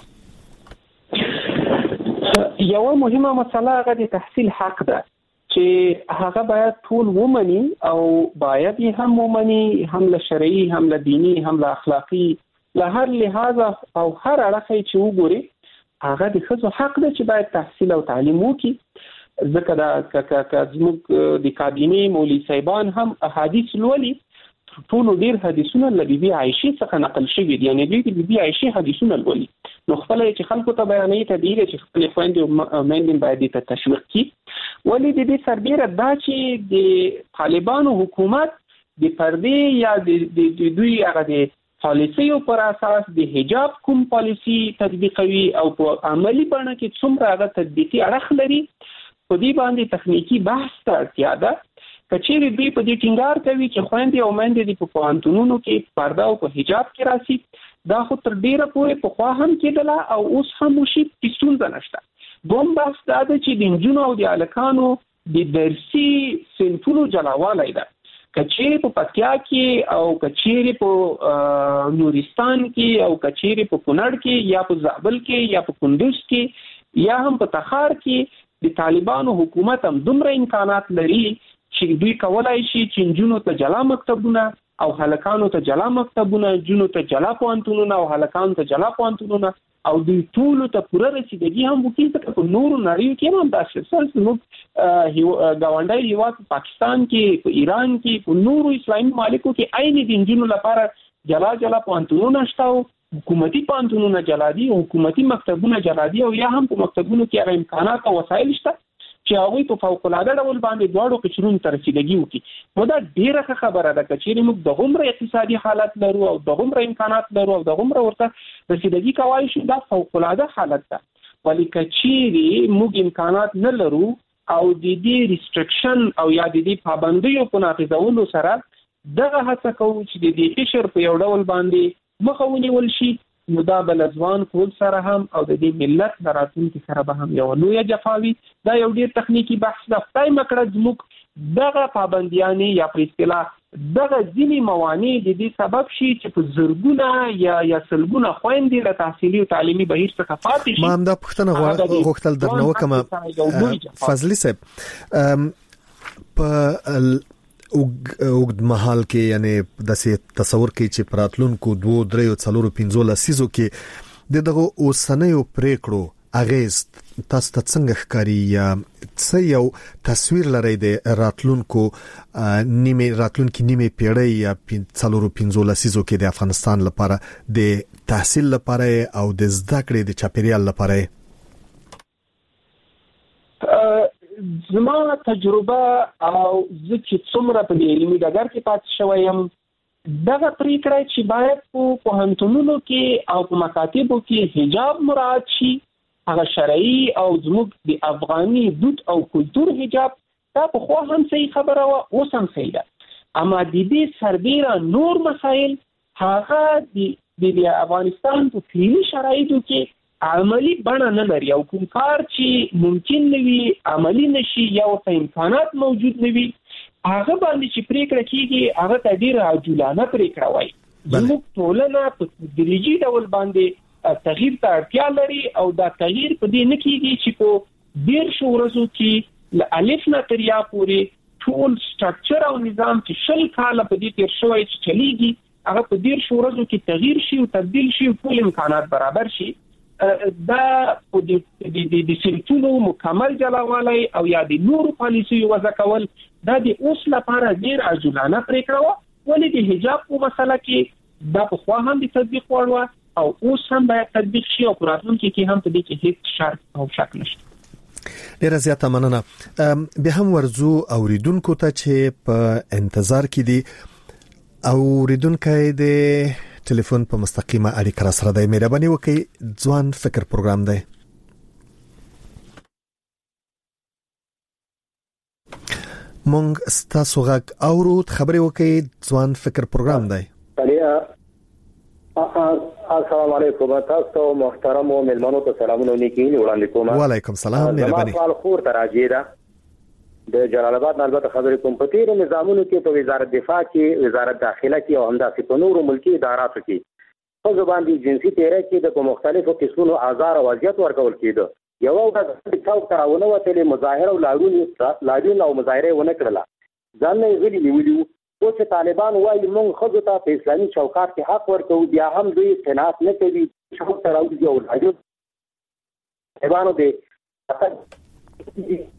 یو مهمه مسله هغه د تحصیل حق ده چې هغه باید ټول ومني او باید هم ومني، هم له شرعي هم له دینی هم له اخلاقی له هر لحاظ او هر اړخ چې وګوري هغه د ښځو حق ده چې باید تحصیل او تعلیم وکړي. ځکه دا که زموږ د کابینې مولوي صاحبان هم احادیث لولي، ټول ډیر حدیثونه له بیبي عائشې څخه نقل شوي دي، یعنی دوی د بیبي عائشې حدیثونه لولي نو خپل چې خلکو ته بیانې ته دیږي چې خپل خويندې او مېندې باید ته تشویق کړي ولې د دې سربېره دا چې د طالبانو حکومت د پردې یا د دوی هغه د پالیسیو پر اساس د حجاب کوم پالیسی تطبیقوي او په عملی بڼه کې څومره هغه تطبیقي اړخ لري په دې باندې تخنیکی بحث ته اړتیا ده کچېرې دوی په دې ټینګار کوي چې خويندې او مېندې په پوهنتونونو کې پرده او په حجاب کې راسي دا خو تر ډیره پورې په خوا هم کېدله او اوس هم وشي ستونزه نشته دوم بحث دا ده چې د نجونو او د هلکانو د درسي صنفونو جلاوالی ده کچېرې په پکتیا کې او کچېرې په نورستان کې او کچېرې په کونړ کې یا په زابل کې یا په کندوز کې یا هم په تخار کې د طالبانو حکومت هم دومره امکانات لري چې دوی کولای شي چې نجونو ته جلا مکتبونه او هلکانو ته جلا مکتبونه جنونو ته جلا پوهنتونونه او هلکانو ته جلا پوهنتونونه او دوی ټول ته پوره رسیدګي هم وکړي ځکه په نورو نړیو کې هم داسې څه زموږ ګاونډی هیواد پاکستان کې په ایران کې په نورو اسلامي ممالکو کې عین د نجونو لپاره جلا جلا پوهنتونونه شته حکومتي پوهنتونونه جلا دي حکومتي مکتبونه جلا دي او یا هم په مکتبونو کې هغه امکانات او وسایل شته چې هغه په فوق العاده ډول باندې دواړو قشرونو ته رسیدګي وکړي نو دا ډیره ښه خبره ده چې موږ د عمر اقتصادي حالت لرو او د عمر امکانات لرو او د عمر ورته رسیدګي کوي شي دا فوق العاده حالت ده ولی کچېری موږ امکانات نه لرو او د دې ریستریکشن او یا د دې پابندیو په نافذولو سره دغه هڅه کوو چې د دې قشر په یو ډول باندې مخه ونیول شي نو دا بلځوان کول سره هم او د دې ملت دراتونکو سره به هم یو لوی جفاوي دا یو ډیر تخنیکی بحث ده پای مکړه زموږ دغه پابندیانې یا په اصطلاح دغه ځینی موانع د دې سبب شي چې په زرګونه یا یا سلګونه خويندې له تحصیلي او تعلیمي بهیر څخه پاتې شي ما هم دا پښتنه غوښتل درنو کوم فضلی صاحب په اوږد مهال کې یعنی د تصور کې چې پراتلونکو دوه درې او څلورو پنځو لسیزو کې دغه اوسنیو پریکړو اغیز تاسو ته څنګه ښکاري یا څه یو تصویر لري د راتلونکو نیمه راتلونکو نیمه پیړۍ یا څلورو پنځو لسیزو کې د افغانستان لپاره د تحصیل لپاره او د زده کړې د چاپیریال لپاره زما تجربه او زه چې څومره په علمي ډګر کې پاتې شوم دغه پریکړه چې باید په پوهنتونونو کې او په مکاتبو کې حجاب مراعات شي هغه شرعي او زموږ د افغاني دود او کلچر حجاب دا په خو هم صحیح خبره و اوس هم صحیح ده اما د دې سربېره نور مسایل هغه د افغانستان په فعلي شرایطو کې عملی بڼه نه لري او کوم کار چې ممکن نه وي عملی نشي یا ورته امکانات موجود نه وي هغه باندې چې پریکړه کیږي هغه ته ډیره عاجلانه پریکړه وایي زموږ ټولنه په تدریجي ډول باندې تغییر ته اړتیا لري او دا تغییر په دې نه کیږي چې په ډیر شو ورځو کې ل الف نه تر یا پورې ټول سټرکچر او نظام چې شل کاله په دې تیر شوی چې چلیږي هغه په ډیر شو ورځو کې تغییر شي او تبديل شي او ټول امکانات برابر شي دا په دې د د سلطنو مکمل جلاوالي او یا د نورو پالیسي وضع کول دا د اوس لپاره ډیر عاجلانه پریکړه و ولې د حجاب په مسله کې دا په خوا هم د تطبیق وړو او اوس هم باید تطبیق شي او راتلونکي کې هم په دې کې هیڅ شرط او شک نشته ډیر زیاته مننه به هم ورزو اوریدونکو ته چې په انتظار کې دي اوریدونکو د ټلیفون په مستقیمه اړیکه را سره د مهرباني وکړئ ځوان فکر پروګرام دی مونږ ستاسو غږ اورود خبرې وکړئ ځوان فکر پروګرام دی السلام علیکم تاسو محترم او ملمنو ته سلامونه نیکی وړاندې کوم وعلیکم السلام مهرباني سوال خور تراجی دا د جلال آباد البته خبرې کوم په تیر نظامونو کې په وزارت دفاع کې وزارت داخله کې او همداسې په نورو ملکی اداراتو کې په زبان دي جنسي تیرې کې د مختلفو قسمونو آزار او اذیت ورکول کېده یو د څو تراونه وتلې مظاهره او لاډون لاډون او مظاهره ونه کړله ځان نه غلي نیولیو او چې طالبان وايي موږ خو ته په اسلامي چوکاټ کې حق ورکو بیا هم دوی تناس نه کوي شو تراوي او لاډون ایوانو دې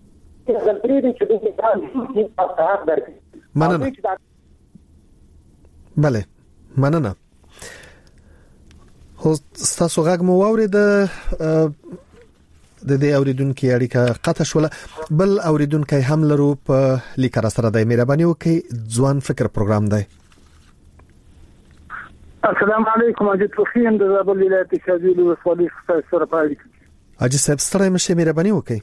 مننه بله مننه خو تاسو غږ مو واورید د دې اوریدونکو اړیکه قطع شوله بل اوریدونکو هم لرو په لیکر سره د مهرباني وکي ځوان فکر پروګرام دی. السلام علیکم اجازه توخیم د زابل ولایت شاذلی ولسوالۍ سره پای اجازه صاحب ستړی مشه مهرباني وکي.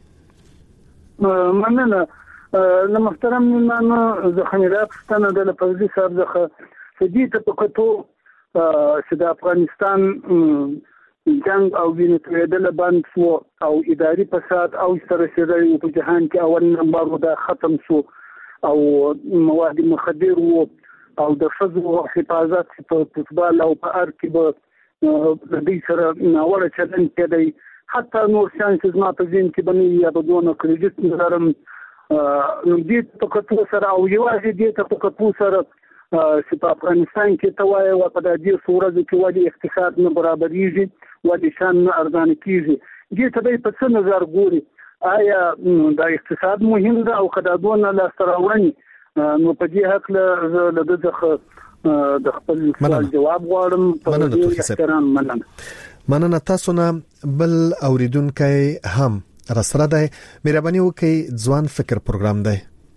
مننه نو محترم مېلمانو زه خمیرات ستنه د پوزي صاحب څخه دې ته په کوتو چې د افغانستان جنگ او وینې تویدل باندې شو او اداري فساد او سره سره په جهان کې اول نمبر ودا ختم شو او مواد مخدر وو او د فزو حفاظت په فوتبال او په ار کې به د دې سره ناوړه چلند کېدی حتی نور شانسز ما په ځین کې بنې یا بدون کریډټ نظرم نو دې په کوتو سره او یوازې دې په کوتو سره چې په افغانستان کې توای او په دې صورت کې ودی اقتصاد نه برابرېږي ودی شان نه ارزان کیږي دې ته په څه نظر ګوري آیا د اقتصاد مهم ده او قدادونه لا سراوني نو په دې حق له دغه د خپل سوال جواب غواړم په دې احترام مننه مننه تاسو نه بل اوریدونکو هم راسره ده مهرباني وکي ځوان فکر پروګرام دی.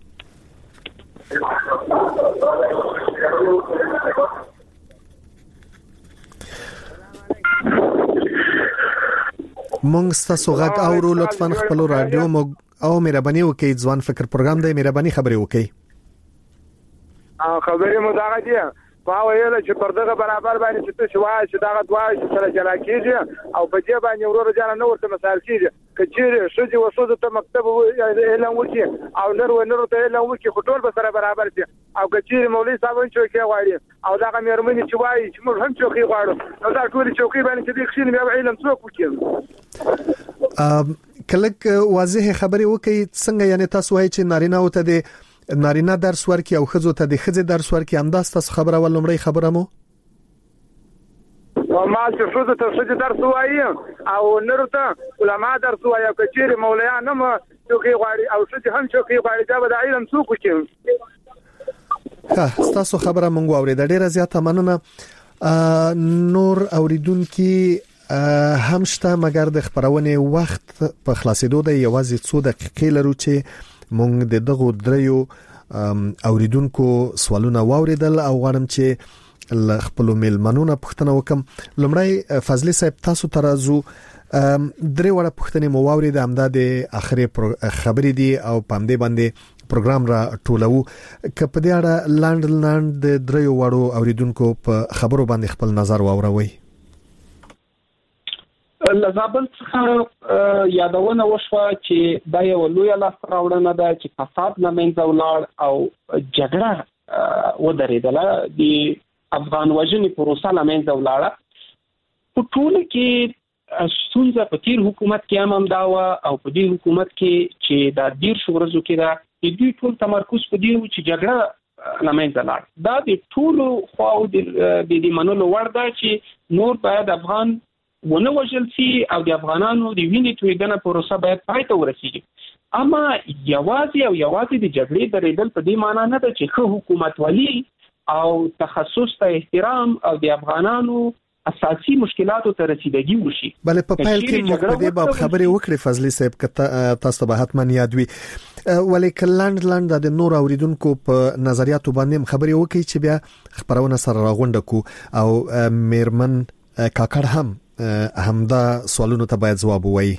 مونږ ستاسو غږ اورو لطفا خپل رادیو مو او مهرباني وکي ځوان فکر پروګرام دی مهرباني خبري وکي. ا خبرې مو دا غدي ما ویل چې پر دغه برابر باندې چې څه وایي چې دا غوای چې سره جلا کیږي او په دې باندې ورور جان نه ورته مثال کیږي کچېره شوجي وسوده ته مکتب اعلان وکي او نور و نور ته اعلان وکي ټول به سره برابر دي او کچېره مولوی صاحب چوکي غواړي او دا مېرمنې چې وایي چې موږ هم چوکي غواړو نو دا ټول چوکي باندې چې دې خښین بیا علم څوک وکي. کله واضح خبري وکي څنګه یعنی تاسو وایي چې نارینه او ته د نارینه درس ورکي او خزو ته د خزې درس ورکي همداس تاسو خبره ولومړی خبره مو ما چې خزو ته خزې درس وایي او نورته علما درس وایي او کچېره مولایان هم چوکي غواړي او خزې هم چوکي غواړي دا به د علم څوک وکي. ها تاسو خبره مونږ اورید ډیره زیاته مننه. نور اوریدونکو هم شته مګر د خبرونه وخت په خلاصېدو د یوازې څو دقیقې لرو چې مونږ د دغه دریو اوریدونکو سوالونه واوریدل او غواړم چې خپل میلمنونه پوښتنه وکم. لمړی فضلی صاحب تاسو ترازو درې وړه پوښتنې مو واورید همدا د اخري خبرې دي او پاندې باندې پروګرام را ټولو ک په دې اړه لاند لاند د دریو وړو اوریدونکو په خبرو باندې خپل نظر واوروي. لزابل څخه یادونه وشوه چې دا یو لوی لاسته راوړنه ده چې فساد نه منځه ولاړ او جګړه ودرېدله د افغان وژنې پروسه نه منځه ولاړه. په ټول کې ستونزه په تیر حکومت کې هم دا و او په دې حکومت کې چې دا ډیر شورزو کې دا د دې ټول تمرکز په دې و چې جګړه نه منځه لاړ. دا د ټول خواو د دې منلو وړ ده چې نور باید افغان ونه وژل شي او د افغانانو د وینې تویدنه پروسه باید پای ته ورسیږي. اما یوازې او یوازې د جګړې درېدل په دې معنی نه ده چې ښه حکومت ولي او تخصص ته احترام او د افغانانو اساسي مشکلاتو ته رسیدګي وشي. بلې په پایل کې موږ په دې باب خبرې وکړې فضلی صاحب کته تاسو به حتما یاد وي ولیکن لاند لاند د نور اوریدونکو په نظریاتو باندې خبرې وکړي چې بیا خبرونه سره راغونډه کو او میرمن کاکړ هم همدا سوالونو ته باید جواب وایي.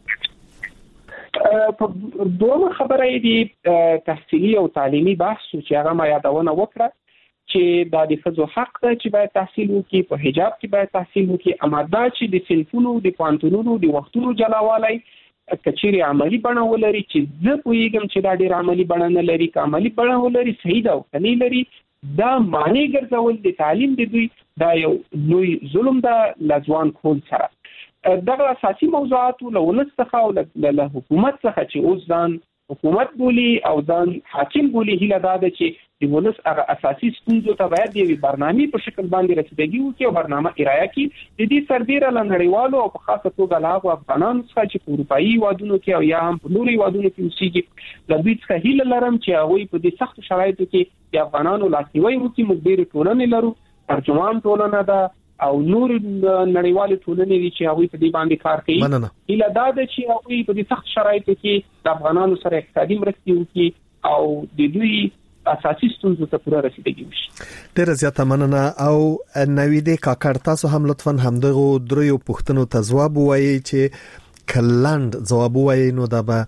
په دوه خبرې دي تحصیلي او تعلیمي بحث چې هغه ما یادونه وکړه چې دا د فزو حق ده چې باید تحصیل وکړي په حجاب کې باید تحصیل وکړي. اما دا چې د صنفونو د پانتونونو د وختونو جلاوالي کچېری عملی بڼه ولري چې زه پوهیږم چې دا ډېر عملی بڼه نه لري که عملی بڼه ولري صحیح ده او کني لري دا معنی ګرځول د تعلیم د دوی دا یو لوی ظلم ده لځوان کول سره. دغه اساسي موضوعات له ولس څخه او له حکومت څخه چې اوس ځان حکومت بولی او ځان حاکم بولی هله دا ده چې د ولس هغه اساسي ستونزو ته باید د برنامې په شکل باندې رسیدګي وکړي او برنامه اراده کړي. د دې سربېره له نړیوالو او په خاصه توګه له هغو افغانانو څخه چې په اروپایي هیوادونو کې او یا هم په نورو هیوادونو کې اوسېږي له دوی څخه هیله لرم چې هغوی په دې سختو شرایطو کې د افغانانو لاسنیوی وکړي. موږ ډېرې ټولنې لرو، ترجمان ټولنه ده، او نور نړیوال ټولنې دي چې هغه په دې باندې کار کوي اله دا د چې هغه په دې سخت شرایطو کې د افغانانو سره اقتصادي مرستې وکړي او د دوی اساسي ستونزو ته پوره رسیدګي وشي. ډېر زیاته مننه. او نویدې کاکړ تاسو هم لطفاً همدغه دریو پوښتنو ته ځواب وایي چې کلاند ځواب وایي نو دا به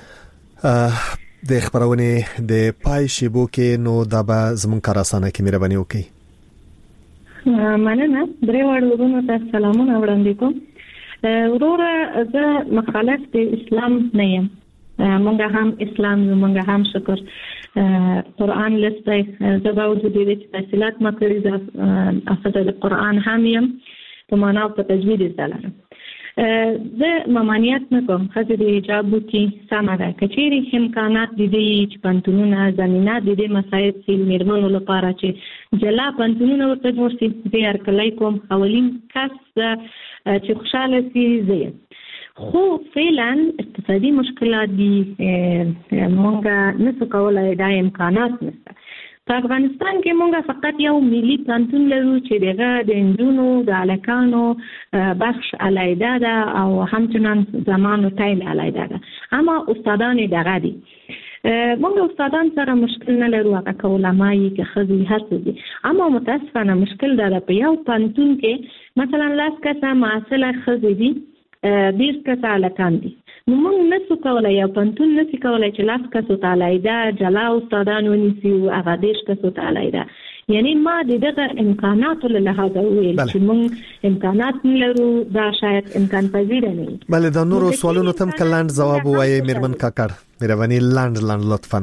د خبرونه د پای شیبو کې نو دا به زمون کار اسانه کې مهرباني وکړي. مننه. درې وړاندې ته سلامونه وړاندې کوم. وروره زه مخالف د اسلام نه یم. مونږ هم اسلام مونږ هم شکر قرآن لسته زه به وجود دې چې تحصیلات ما کړی د حافظه د قرآن هم یم په معنا او په تجوید زلم. زه ممانعت نه کوم خځې د حجاب وکړي سمه ده که چیرې امکانات د دې چې پوهنتونونه زمینه د دې مسایل سي میرمنو لپاره چې جلا پوهنتونونه ورته جوړ شي زه هرکلی کوم اولین کس چې خوشحاله سي زه خو فعلا اقتصادي مشکلات دي مونږ نسو کولای دا امکانات نشته. په افغانستان کې مونږ فقط یو ملي پوهنتون لرو چې دغه د انجونو د الکانو بخش علیحده ده او همچنان زمان او ټایم علیحده ده اما استادان دغه دي. مونږ استادان سره مشکل نه لرو هغه علماي که خزي هر څه دي اما متاسفانه مشکل ده په یو پوهنتون کې مثلا لاس کسه معاصله خزي دي ډیر کسه الکان دي نو موږ نسو کولای یو پوهنتون نسي کولای چې لاس کسو ته علیحده جلا استادان ونیسي او هغه ډیر کسو ته علیحده. یعنی ما د دغه امکاناتو له لحاظه ویل چې موږ امکانات نه لرو دا شاید امکان پذیر نه وي. بله د نورو سوالونو تم کلاند جواب وایي میرمن کاکړ مهرباني لاند لاند لطفا.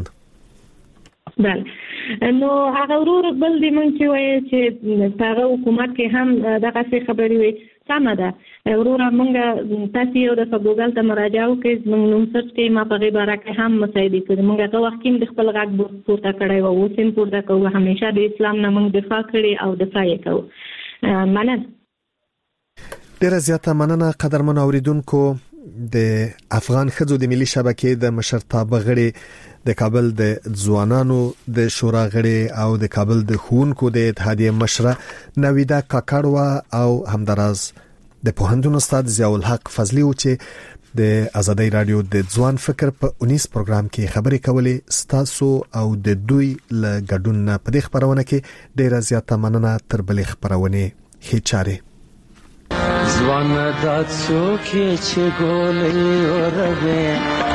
بله نو هغه ورور بل دی مونږ چې وایي چې هغه حکومت کې هم دغه څه خبرې وي سمه ده. وروره مونږ تاسو یو د ګوګل ته مراجعه وکړئ زموږ نوم سرچ کړئ ما په غي باره کې هم مسایدې کړې مونږ هغه وخت کې د خپل غږ پورته کړی و اوس هم پورته کوو همیشه د اسلام نه مونږ دفاع کړې او دفاع یې کوو. مننه. ډېر زیاته مننه قدرمن اوریدونکو. د افغان ښځو د ملي شبکې د مشرتابه غړي د کابل د ځوانانو د شورا غړي او د کابل د ښوونکو د اتحادیې مشره نویده کاکړ او همدراز د پوهنتون استاد ضیاء الحق فضلی و چې د آزادۍ رادیو د ځوان فکر په اونیس پروګرام کې خبرې کولې ستاسو او د دوی له ګډون نه په دې خبرونه کې ډېر زیاته مننه. تر بلې خبرونه هي چاره ځوان د څوک چې ګولې اوروي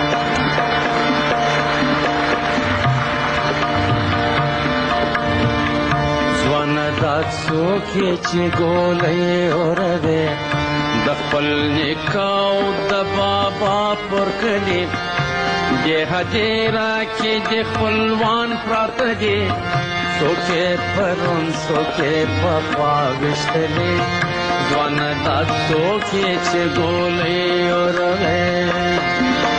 ځوان د څوک چې ګولې اوروي د خپل نکاو د بابا پر کلی د هدیرا کې د خپلوان پراته دي څوک پرون څوک په پاوښتلې ځوان د څوک چې ګولې اوروي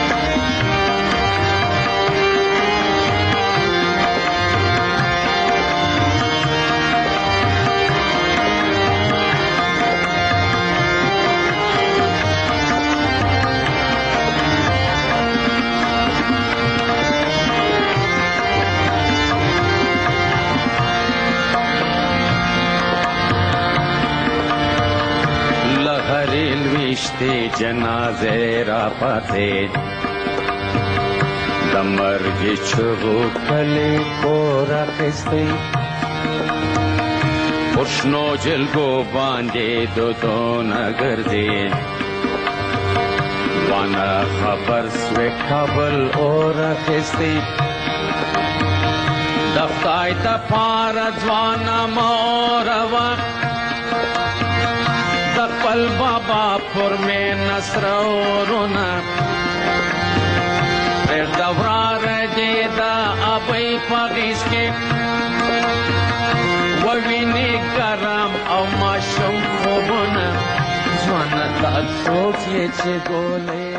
وشتی جنازه را پاتید د مرګ چغو کلی پور اخیستی پرشنو جلگو باندې دو دونه ګرځي وانا خبر سوی کابل اور اخیستی د خدای د پاره ځوانه موروا خپل بابا پر مې نصر ورونه پر دورار دې دا ابي پاغیس کې وویني ګرام او ماشوم خوبونه ځوان د څوک چې ګولې